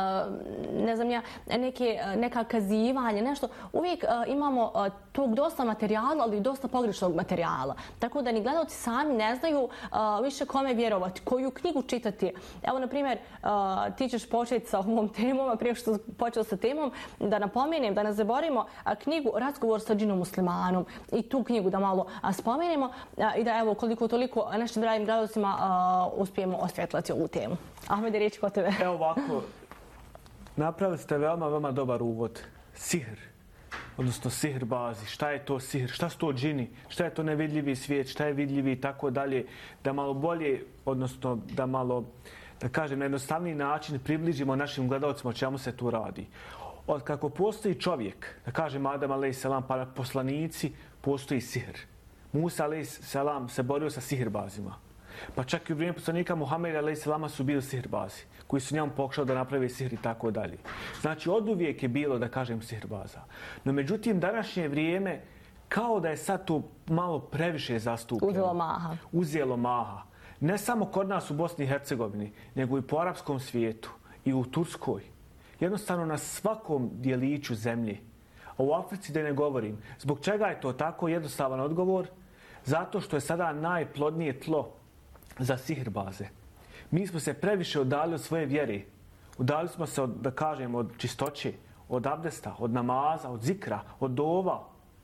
ne znam ja, neke, neka kazivanja, nešto. Uvijek uh, imamo uh, tog dosta materijala, ali i dosta pogrešnog materijala. Tako da ni gledalci sami ne znaju uh, više kome vjerovati, koju knjigu čitati. Evo, na primjer, uh, ti ćeš početi sa ovom temom, a prije što počeo sa temom, da napomenem, da ne zaboravimo uh, knjigu Razgovor sa džinom muslimanom i tu knjigu da malo uh, spomenemo uh, i da evo koliko toliko našim dragim gledalcima uh, uspijemo osvjetlati ovu temu. Ahmede, riječ kod tebe. Evo ovako, napravili ste veoma, veoma dobar uvod. Sihr, odnosno sihr bazi. Šta je to sihr? Šta su to džini? Šta je to nevidljivi svijet? Šta je vidljivi i tako dalje? Da malo bolje, odnosno da malo, da kažem, na jednostavniji način približimo našim gledalcima o čemu se tu radi. Od kako postoji čovjek, da kažem Adam a.s. pa poslanici, postoji sihr. Musa a.s. se borio sa sihrbazima. Pa čak i u vrijeme poslanika Muhameda a.s. su bili sihrbazi, koji su njemu pokušali da naprave sihr i tako dalje. Znači, od uvijek je bilo, da kažem, sihrbaza. No, međutim, današnje vrijeme, kao da je sad to malo previše zastupljeno. Uzelo maha. Uzelo maha. Ne samo kod nas u Bosni i Hercegovini, nego i po arapskom svijetu i u Turskoj. Jednostavno na svakom dijeliću zemlje. A u Africi da ne govorim. Zbog čega je to tako? Jednostavan odgovor. Zato što je sada najplodnije tlo za sihrbaze. Mi smo se previše udali od svoje vjere. Udali smo se, od, da kažem, od čistoće, od abdesta, od namaza, od zikra, od dova.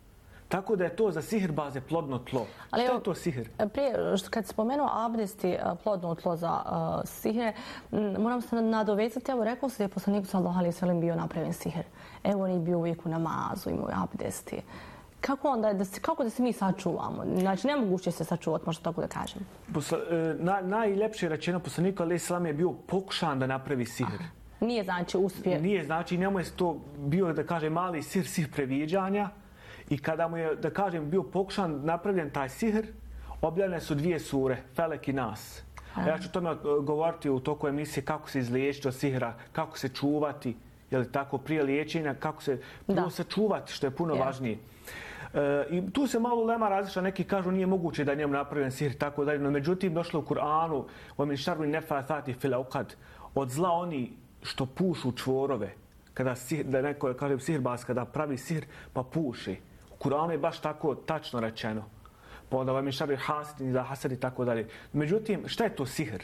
Tako da je to za sihirbaze plodno tlo. Ali Što evo, je to sihir? Prije, kad si spomenuo abdesti plodno tlo za uh, sihire, moram se nadovezati, evo rekao se da je poslanik sallallahu alejhi ve sellem bio napravljen sihir. Evo on je bio uvijek u namazu, imao je abdesti. Kako onda, da se, kako da se mi sačuvamo? Znači, nemoguće se sačuvati, možda tako da kažem. Posla, na, najljepše rečeno poslanika alejhi selam je bio pokušan da napravi sihir. Aha. Nije znači uspje. Nije znači, njemu je to bio, da kažem, mali sihir, sihir previđanja. I kada mu je, da kažem, bio pokušan napravljen taj sihr, objavljene su dvije sure, Felek i Nas. A ja ću o tome govoriti u toku emisije kako se izliječiti od sihra, kako se čuvati, je li tako, prije liječenja, kako se prvo sačuvati, što je puno yeah. važnije. E, I tu se malo lema različita, neki kažu nije moguće da njemu napravljen sihr, tako dalje, no međutim došlo u Kur'anu, وَمِنْ شَرُّ النَّفَّاثَاتِ فِي الْعُقَدِ, od zla oni što pušu čvorove, kada sihr, da neko kaže sihirbaz, kada pravi sihr pa puši. U Kur'anu je baš tako tačno rečeno. Pa onda vam je šarri hasidin za hasad i tako dalje. Međutim, šta je to sihr?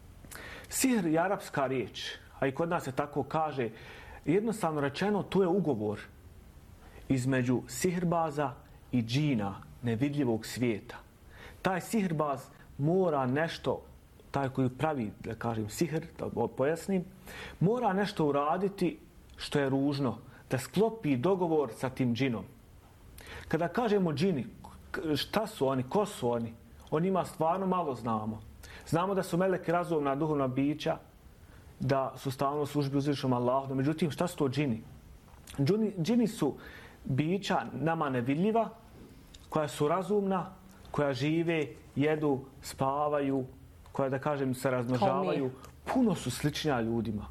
Sihr je arapska riječ, a i kod nas se tako kaže. Jednostavno rečeno, to je ugovor između sihirbaza i džina, nevidljivog svijeta. Taj sihirbaz mora nešto, taj koji pravi, da kažem, sihr, da pojasnim, mora nešto uraditi što je ružno, da sklopi dogovor sa tim džinom. Kada kažemo džini, šta su oni, ko su oni, o njima stvarno malo znamo. Znamo da su meleki razumna duhovna bića, da su stalno u službi uzvišenom Allahu. Međutim, šta su to džini? Džini, džini su bića nama nevidljiva, koja su razumna, koja žive, jedu, spavaju, koja, da kažem, se razmnožavaju. Puno su sličnija ljudima.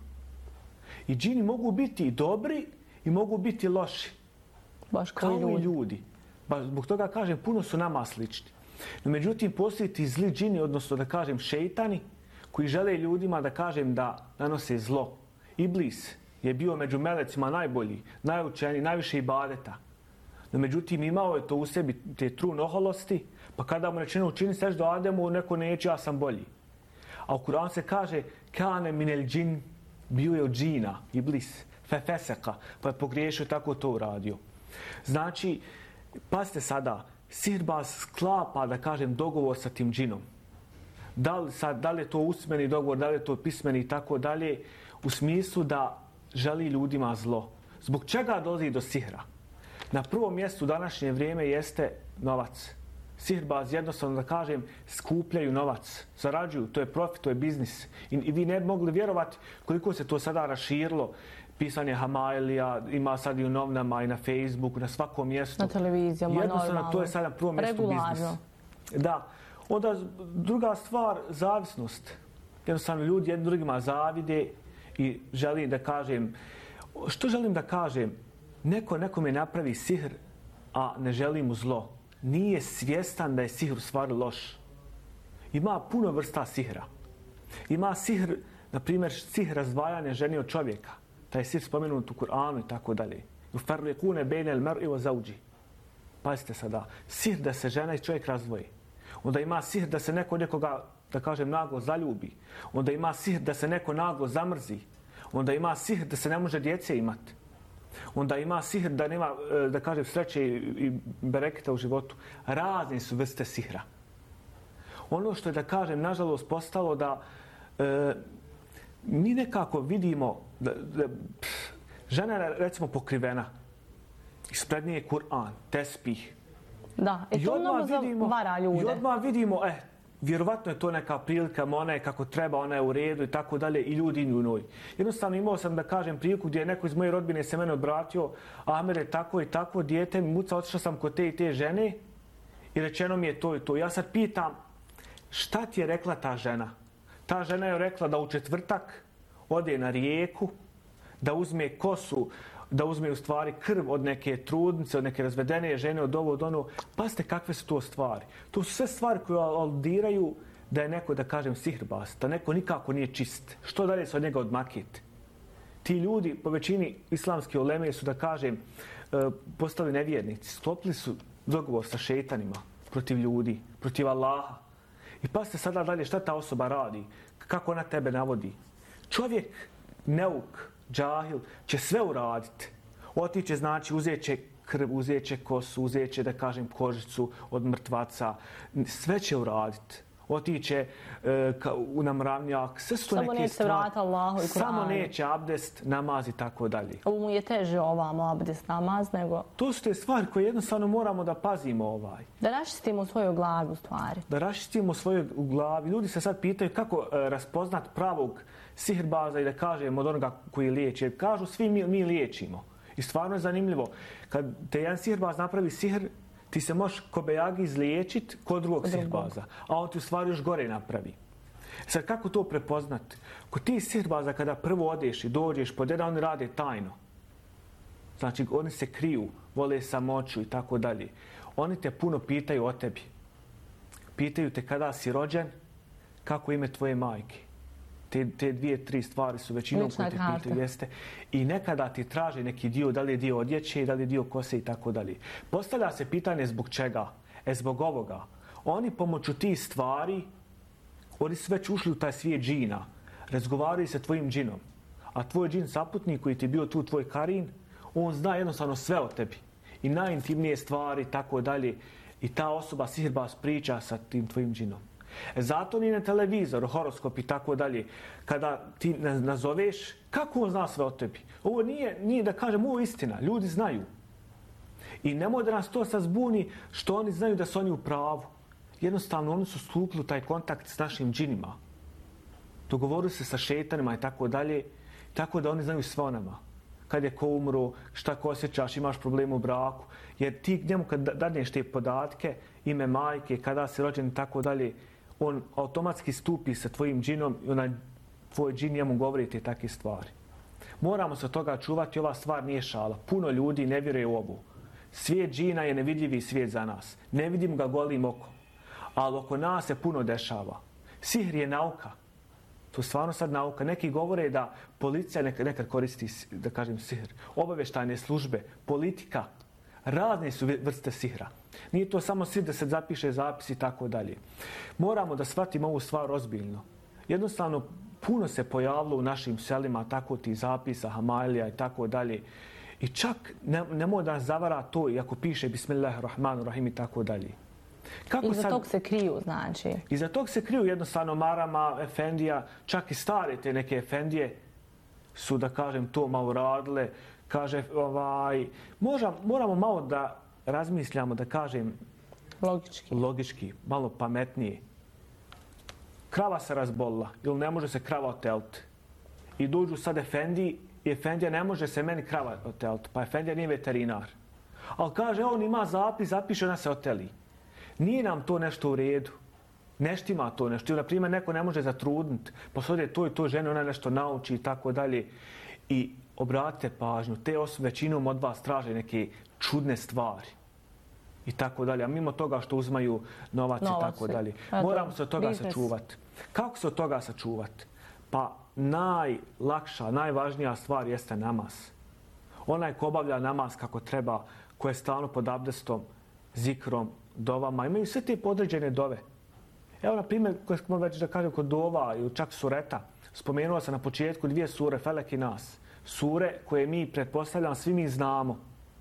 I džini mogu biti i dobri i mogu biti loši. Baš kao ljudi. i ljudi. Ba, zbog toga kažem, puno su nama slični. No, međutim, postoji ti zli džini, odnosno da kažem šeitani, koji žele ljudima da kažem da nanose zlo. Iblis je bio među melecima najbolji, najučeniji, najviše ibadeta. No, međutim, imao je to u sebi, te trun oholosti, pa kada mu rečeno učini seždu Ademu, neko neće, ja sam bolji. A u Kur'anu se kaže, kane minel džin, bio je od džina, Iblis, fefeseka, pa je pogriješio, tako to uradio. Znači, pazite sada, sihirbaz sklapa, da kažem, dogovor sa tim džinom. Da li, sad, da li je to usmeni dogovor, da li je to pismeni i tako dalje, u smislu da želi ljudima zlo. Zbog čega dolazi do sihra? Na prvom mjestu u današnje vrijeme jeste novac. Sihirbaz, jednostavno da kažem, skupljaju novac, zarađuju, to je profit, to je biznis. I, i vi ne bi mogli vjerovati koliko se to sada raširilo. Pisanje Hamailija, ima sad i u novinama i na Facebooku, na svakom mjestu. Na televizijama, jednostavno, normalno. to je sad na prvom mjestu biznis. Da. Onda druga stvar, zavisnost. Jednostavno, ljudi jednim drugima zavide i želim da kažem, što želim da kažem? Neko nekome napravi sihr, a ne želi mu zlo. Nije svjestan da je sihr u stvari loš. Ima puno vrsta sihra. Ima sihr, na primjer, sihr razdvajanja žene od čovjeka. Taj sihr spomenut u Kur'anu i tako dalje. Ufarlikune bejne el mar'i wa zawji. Pazite sada, sihr da se žena i čovjek razdvoji. Onda ima sihr da se neko nekoga, da kažem, naglo zaljubi. Onda ima sihr da se neko naglo zamrzi. Onda ima sihr da se ne može djece imati. Onda ima sihr da nema, da kažem, sreće i bereketa u životu. Razne su vrste sihra. Ono što je, da kažem, nažalost postalo da e, mi nekako vidimo da, da pff, žena je, recimo, pokrivena. Ispred nje je Kur'an, tespih. Da, i to mnogo zavara ljude. I odmah vidimo, eh, vjerovatno je to neka prilika, ona je kako treba, ona je u redu i tako dalje, i ljudi u njoj. Jednostavno imao sam, da kažem, priliku gdje je neko iz moje rodbine se mene obratio, Ahmed je tako i tako, dijete mi muca, otišao sam kod te i te žene i rečeno mi je to i to. Ja sad pitam, šta ti je rekla ta žena? Ta žena je rekla da u četvrtak ode na rijeku, da uzme kosu, da uzme u stvari krv od neke trudnice, od neke razvedene žene, od ovo, od ono. Pazite kakve su to stvari. To su sve stvari koje aludiraju da je neko, da kažem, sihirbaz, da neko nikako nije čist. Što dalje se od njega odmakiti? Ti ljudi, po većini islamske uleme, su, da kažem, postali nevjernici. Sklopili su dogovor sa šeitanima protiv ljudi, protiv Allaha. I pazite sada dalje šta ta osoba radi, kako ona tebe navodi. Čovjek, neuk, džahil, će sve uraditi. Otiće, znači, uzet će krv, uzet će kosu, uzet će, da kažem, kožicu od mrtvaca. Sve će uraditi. Otiće e, u namravnjak, sve su to samo neke neće stvari. vrata Allahu i Kur'anu. Samo neće abdest, namaz i tako dalje. Ovo mu je teže ovamo abdest, namaz, nego... To su te stvari koje jednostavno moramo da pazimo ovaj. Da raščistimo svoju glavu stvari. Da raščistimo svoju glavu. Ljudi se sad pitaju kako e, raspoznat pravog sihirbaza i da kažemo od onoga koji liječi. Jer kažu svi mi, mi liječimo. I stvarno je zanimljivo. Kad te jedan sihirbaz napravi sihr, ti se možeš ko bejagi izliječiti kod drugog sihirbaza, a on ti u stvari još gore napravi. Sad, kako to prepoznati? Kod ti sihirbaza kada prvo odeš i dođeš pod jedan, oni rade tajno. Znači, oni se kriju, vole samoću i tako dalje. Oni te puno pitaju o tebi. Pitaju te kada si rođen, kako ime tvoje majke. Te, te dvije, tri stvari su većinom koji te pitaju, jeste. I nekada ti traže neki dio, da li je dio odjeće, da li je dio kose i tako dalje. Postavlja se pitanje zbog čega? E zbog ovoga. Oni pomoću tih stvari, oni su već ušli u taj svijet džina. Razgovaraju se tvojim džinom. A tvoj džin saputnik koji ti je bio tu, tvoj karin, on zna jednostavno sve o tebi. I najintimnije stvari, tako dalje. I ta osoba sihirbaz priča sa tim tvojim džinom. Zato ni na televizoru, horoskop i tako dalje, kada ti nazoveš, kako on zna sve o tebi? Ovo nije, nije da kažem, ovo je istina. Ljudi znaju. I nemoj da nas to sad zbuni što oni znaju da su oni u pravu. Jednostavno, oni su stupili u taj kontakt s našim džinima. Dogovorili se sa šetanima i tako dalje, tako da oni znaju sve o nama. Kad je ko umro, šta ko osjećaš, imaš problem u braku. Jer ti njemu kad dadneš te podatke, ime majke, kada si rođen i tako dalje, on automatski stupi sa tvojim džinom i onaj tvoj džin njemu govori te takve stvari. Moramo se od toga čuvati, ova stvar nije šala. Puno ljudi ne vjeruje u ovu. Svijet džina je nevidljivi svijet za nas. Ne vidim ga golim okom. Ali oko nas se puno dešava. Sihr je nauka. To je stvarno sad nauka. Neki govore da policija nekad, nekad koristi, da kažem, sihr. Obavještajne službe, politika, razne su vrste sihra. Nije to samo sihr da se zapiše zapis i tako dalje. Moramo da shvatimo ovu stvar ozbiljno. Jednostavno, puno se pojavilo u našim selima tako ti zapisa, hamailija i tako dalje. I čak ne, nemoj da nas zavara to, iako piše Bismillahirrahmanirrahim i tako dalje. Kako I za sad, tog se kriju, znači? I za tog se kriju jednostavno marama, efendija, čak i stare te neke efendije su, da kažem, to malo radile. Kaže, ovaj, možda, moramo malo da razmišljamo, da kažem, logički, logički malo pametnije. Krava se razbolila, ili ne može se krava oteliti. I dođu sad efendiji i efendija ne može se meni krava oteliti, pa efendija nije veterinar. Ali kaže, on ima zapis, zapiše, ona se oteli. Nije nam to nešto u redu. Nešto ima to nešto. Na primjer, neko ne može zatrudniti. Posodje to i to žene, ona nešto nauči i tako dalje. I obratite pažnju, te osobe većinom od vas traže neke čudne stvari. I tako dalje. A mimo toga što uzmaju novac, novac i tako dalje. Moramo se od toga business. sačuvati. Kako se od toga sačuvati? Pa najlakša, najvažnija stvar jeste namaz. Onaj ko obavlja namaz kako treba, ko je stalno pod abdestom, zikrom, dovama, imaju sve te podređene dove. Evo, na primjer, koje smo već da kažem kod dova ili čak sureta, spomenuo sam na početku dvije sure, Felek i Nas. Sure koje mi, pretpostavljam, svi mi znamo.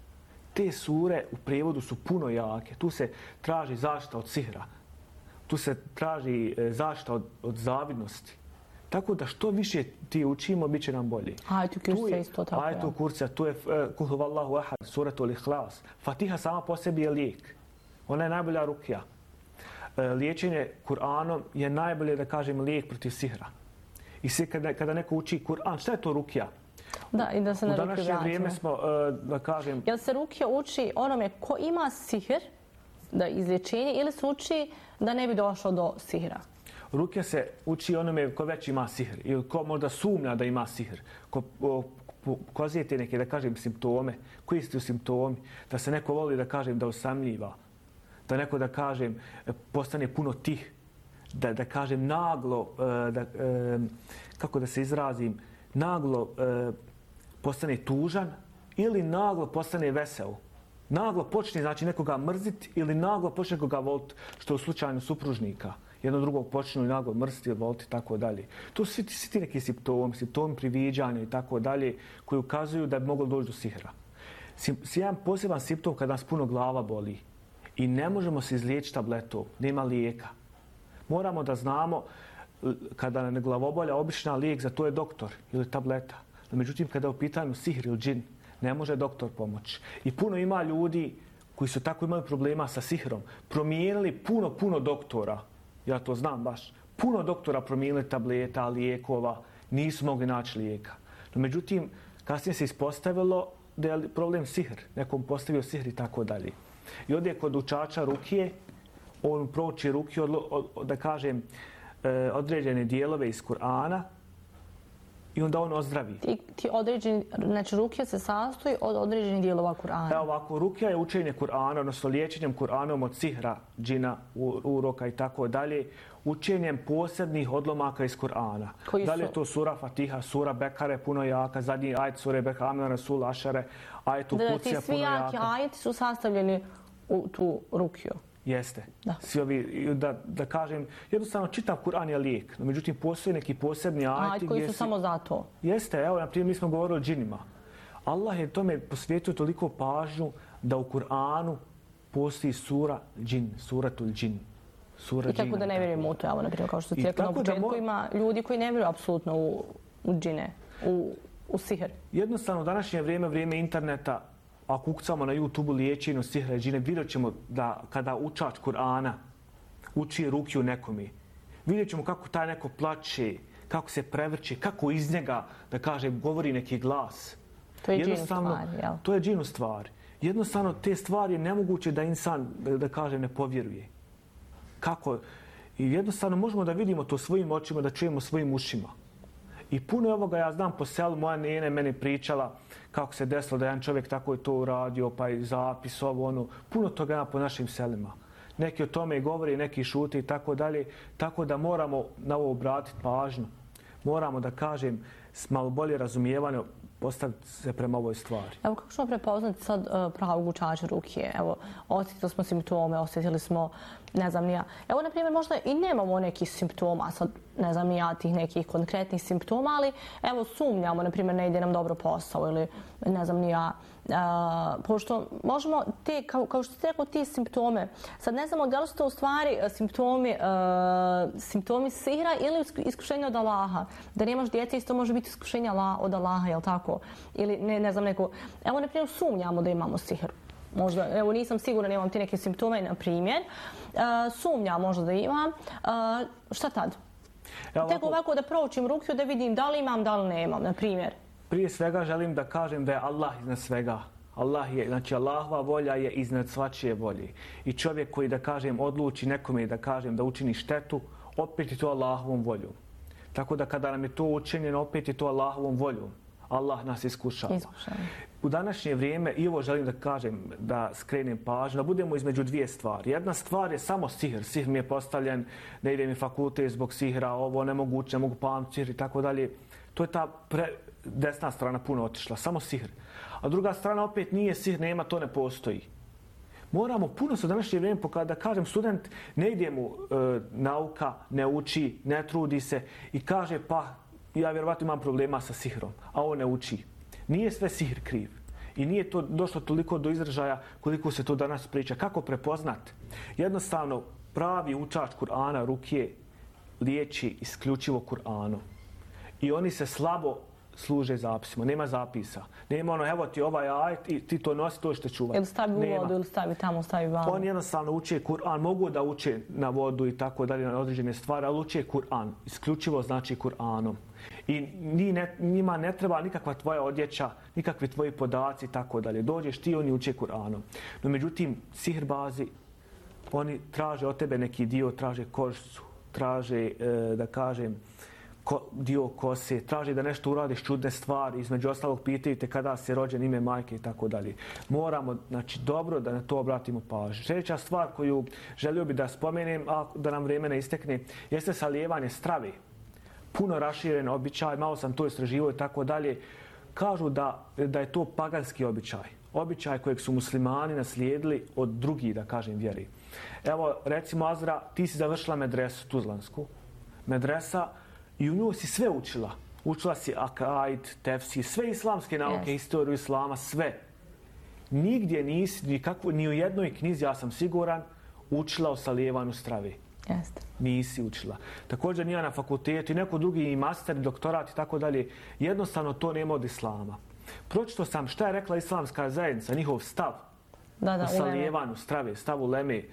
Te sure u prijevodu su puno jake. Tu se traži zaštita od sihra. Tu se traži zaštita od, od zavidnosti. Tako da što više ti učimo, bit će nam bolje. Ajetu kursa isto tako. Ajetu kursa, tu je Kul huvallahu ahad, suratul ihlas. Fatiha sama po sebi je lijek. Ona je najbolja rukija. Liječenje Kur'anom je najbolje, da kažem, lijek protiv sihra. I svi kada, kada neko uči Kur'an, šta je to rukija? Da, i da se na rukiju vratimo. U današnje vrijeme smo, da kažem... Jel se rukija uči onome ko ima sihr, da izlječenje, ili se uči da ne bi došlo do sihra? Rukija se uči onome ko već ima sihr ili ko možda sumnja da ima sihr. Ko pokazujete neke, da kažem, simptome. Koji su simptomi? Da se neko voli, da kažem, da usamljiva. Da neko, da kažem, postane puno tih. Da, da kažem, naglo, da, kako da se izrazim, naglo postane tužan ili naglo postane vesel. Naglo počne, znači, nekoga mrziti ili naglo počne nekoga voliti, što je u slučaju supružnika. Jedno drugog počnu i naglo mrziti ili voliti, tako dalje. To su svi, svi ti neki simptomi, simptomi priviđanja i tako dalje, koji ukazuju da bi moglo doći do sihra. Jedan poseban simptom kada nas puno glava boli i ne možemo se izliječiti tabletom, nema lijeka. Moramo da znamo kada nam je glavobolja, obična lijek za to je doktor ili tableta. No, međutim, kada je u pitanju sihr ili džin, ne može doktor pomoći. I puno ima ljudi koji su tako imali problema sa sihrom, promijenili puno, puno doktora, ja to znam baš, puno doktora promijenili tableta, lijekova, nisu mogli naći lijeka. No, međutim, kasnije se ispostavilo da je problem sihr, nekom postavio sihr i tako dalje. I ovdje kod učača rukije, on prouči rukiju, od, od, da kažem, e, određene dijelove iz Kur'ana i onda on ozdravi. Ti, ti određeni, znači rukija se sastoji od određenih dijelova Kur'ana. Evo ovako, rukija je učenje Kur'ana, odnosno liječenjem Kur'anom od sihra, džina, uroka i tako dalje, učenjem posebnih odlomaka iz Kur'ana. Da li je to sura Fatiha, sura Bekare, puno jaka, zadnji ajet sure Bekare, Amna Rasul, Ašare, ajet u Kucija, puno jaka. Ti svi jaki ajeti su sastavljeni u tu rukiju. Jeste. Da. Svi ovi, da, da kažem, jednostavno čitav Kur'an je lijek, no međutim postoje neki posebni ajeti. Ajeti koji su si... samo za to. Jeste, evo, na primjer, mi smo govorili o džinima. Allah je tome posvijetio toliko pažnju da u Kur'anu postoji sura džin, suratul džin. Sura I tako džina, da ne vjerujemo u to, evo, na primjer, kao što ste rekli na početku, mo... ima ljudi koji ne vjeruju apsolutno u, u džine, u, u sihr. Jednostavno, u današnje vrijeme, vrijeme interneta, ako ukucamo na YouTube liječenju sihra i džine, vidjet ćemo da kada učač Kur'ana uči rukiju nekome, vidjet ćemo kako taj neko plače, kako se prevrće, kako iz njega, da kažem, govori neki glas. To je džinu stvar, jel? To je džinu stvar. Jednostavno, te stvari je nemoguće da insan, da, da kažem, ne povjeruje. Kako? I jednostavno možemo da vidimo to svojim očima, da čujemo svojim ušima. I puno ovoga ja znam po selu, moja nene meni pričala kako se desilo da jedan čovjek tako je to uradio, pa i zapis ovo, ono, puno toga ima po našim selima. Neki o tome i govori, neki šute i tako dalje, tako da moramo na ovo obratiti pažnju. Moramo da kažem, s malo bolje razumijevanje postaviti se prema ovoj stvari. Evo, kako ćemo prepoznati sad uh, pravog učača rukije? Evo, osjetili smo simptome, osjetili smo, ne znam, nija. Evo, na primjer, možda i nemamo nekih simptoma, sad, ne znam, nija tih nekih konkretnih simptoma, ali evo, sumnjamo, na primjer, ne ide nam dobro posao ili, ne znam, nija. Uh, pošto možemo te, kao, kao što ste rekao, ti simptome, sad ne znamo da li su to u stvari simptomi, uh, simptomi sihra ili iskušenja od Allaha. Da nemaš djece, isto može biti iskušenja od Allaha, jel tako? Ili, ne, ne znam, neko... Evo, na primjer, sumnjamo da imamo sihr. Možda, evo, nisam sigurna, nemam ti neke simptome, na primjer. Uh, sumnja možda da imam. Uh, šta tad? Ja, ovako... Tek ovako da proučim rukiju, da vidim da li imam, da li nemam, na primjer. Prije svega želim da kažem da je Allah iznad svega. Allah je, znači Allahova volja je iznad svačije volje. I čovjek koji, da kažem, odluči nekome da kažem da učini štetu, opet je to Allahovom voljom. Tako da kada nam je to učinjeno, opet je to Allahovom voljom. Allah nas iskušava. Iskušava. U današnje vrijeme, i ovo želim da kažem, da skrenem pažnju, da budemo između dvije stvari. Jedna stvar je samo sihr. Sihr mi je postavljen, ne ide mi fakultet zbog sihra, ovo nemoguće, ne mogu pamtiti sihr i tako dalje. To je ta pre... desna strana puno otišla, samo sihr. A druga strana opet nije sihr, nema, to ne postoji. Moramo puno se u današnje vrijeme pokazati, da kažem, student ne ide mu e, nauka, ne uči, ne trudi se i kaže pa ja vjerovatno imam problema sa sihrom, a on ne uči. Nije sve sihr kriv. I nije to došlo toliko do izražaja koliko se to danas priča. Kako prepoznat? Jednostavno, pravi učač Kur'ana, rukije, liječi isključivo Kur'anom. I oni se slabo služe zapisima. Nema zapisa. Nema ono, evo ti ovaj ajet i ti to nosi, to što čuvati. Ili stavi u vodu, ili stavi tamo, stavi vamo. Oni jednostavno uče Kur'an. Mogu da uče na vodu i tako dalje, na određene stvari, ali uče Kur'an. Isključivo znači Kur'anom. I ne, njima ne treba nikakva tvoja odjeća, nikakvi tvoji podaci i tako dalje. Dođeš ti, oni uče Kur'anom. No međutim, sihrbazi, oni traže od tebe neki dio, traže kožicu, traže, e, da kažem, ko, dio kose, traži da nešto uradiš čudne stvari, između ostalog pitaju te kada si rođen, ime majke i tako dalje. Moramo, znači, dobro da na to obratimo pažnju. Sljedeća stvar koju želio bi da spomenem, a da nam vrijeme ne istekne, jeste salijevanje strave. Puno raširen običaj, malo sam to istraživao i tako dalje. Kažu da, da je to paganski običaj. Običaj kojeg su muslimani naslijedili od drugih, da kažem, vjeri. Evo, recimo, Azra, ti si završila medresu tuzlansku. Medresa, i u nju si sve učila. Učila si akaid, tefsir, sve islamske nauke, yes. Historiju islama, sve. nigdje nisi, nikakvo, ni u jednoj knjizi, ja sam siguran, učila o salijevanju strave. Jeste. Nisi učila. Također nije na fakultetu i neko drugi i master, i doktorat i tako dalje. Jednostavno to nema od islama. Pročito sam šta je rekla islamska zajednica, njihov stav da, da, o salijevanju strave, stav uleme. E,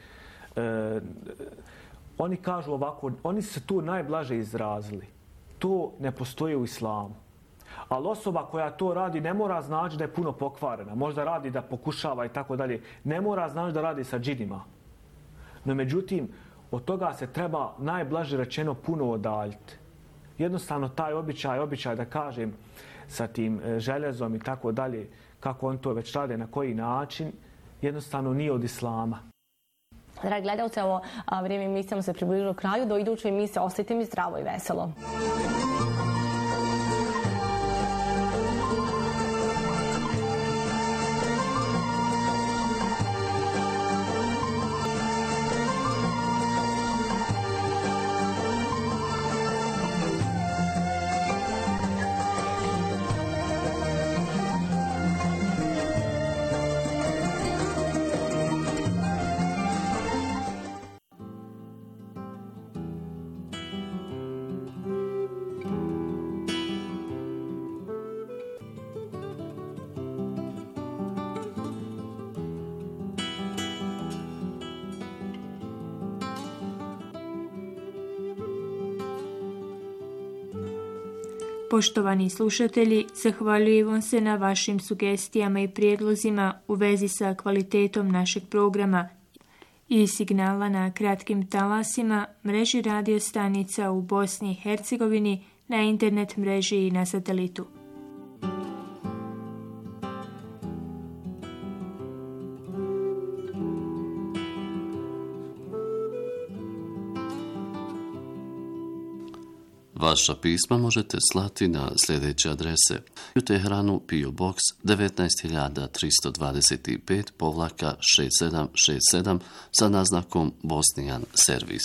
oni kažu ovako, oni se tu najblaže izrazili. To ne postoji u islamu. Ali osoba koja to radi ne mora znači da je puno pokvarena. Možda radi da pokušava i tako dalje. Ne mora znači da radi sa džinima. No međutim, od toga se treba najblaže rečeno puno odaljiti. Jednostavno taj običaj, običaj da kažem sa tim željezom i tako dalje, kako on to već rade, na koji način, jednostavno nije od islama. Dragi gledalci, ovo vrijeme emisijama se približilo kraju. Do iduće emisije ostajte mi zdravo i veselo. Poštovani slušatelji, zahvaljujem vam se na vašim sugestijama i prijedlozima u vezi sa kvalitetom našeg programa i signala na kratkim talasima, mreži radio stanica u Bosni i Hercegovini, na internet mreži i na satelitu. Vaša pisma možete slati na sljedeće adrese: u Teheranu P O Box devetnaest hiljada tristo dvadeset pet povlaka šest sedam šest sedam sa naznakom Bosnijan servis.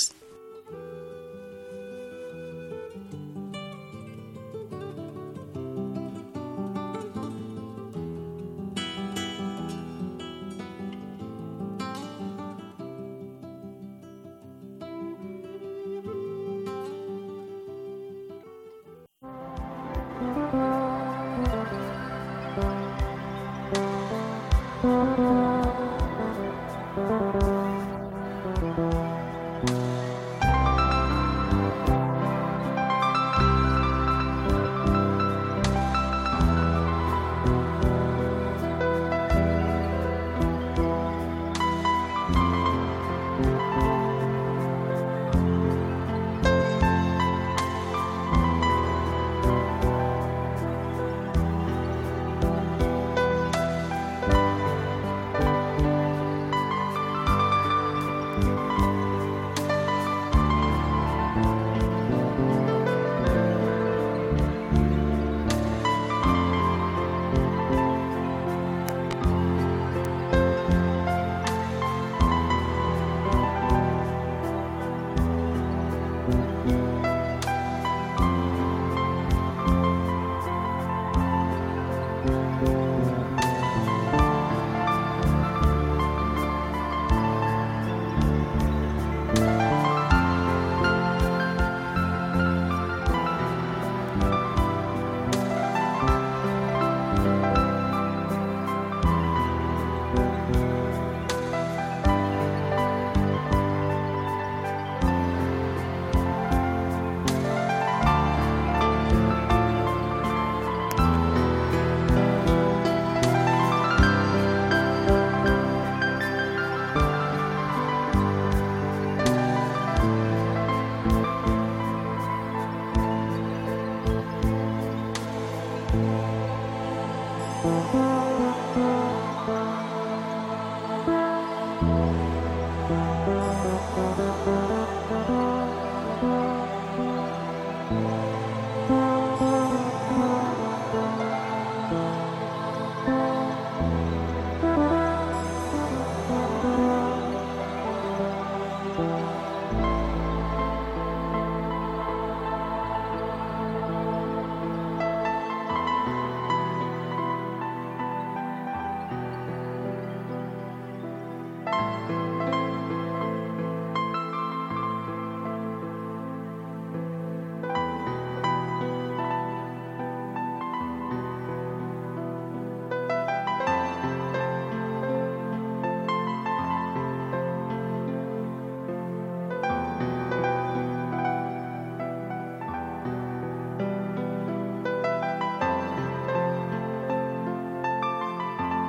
Thank you.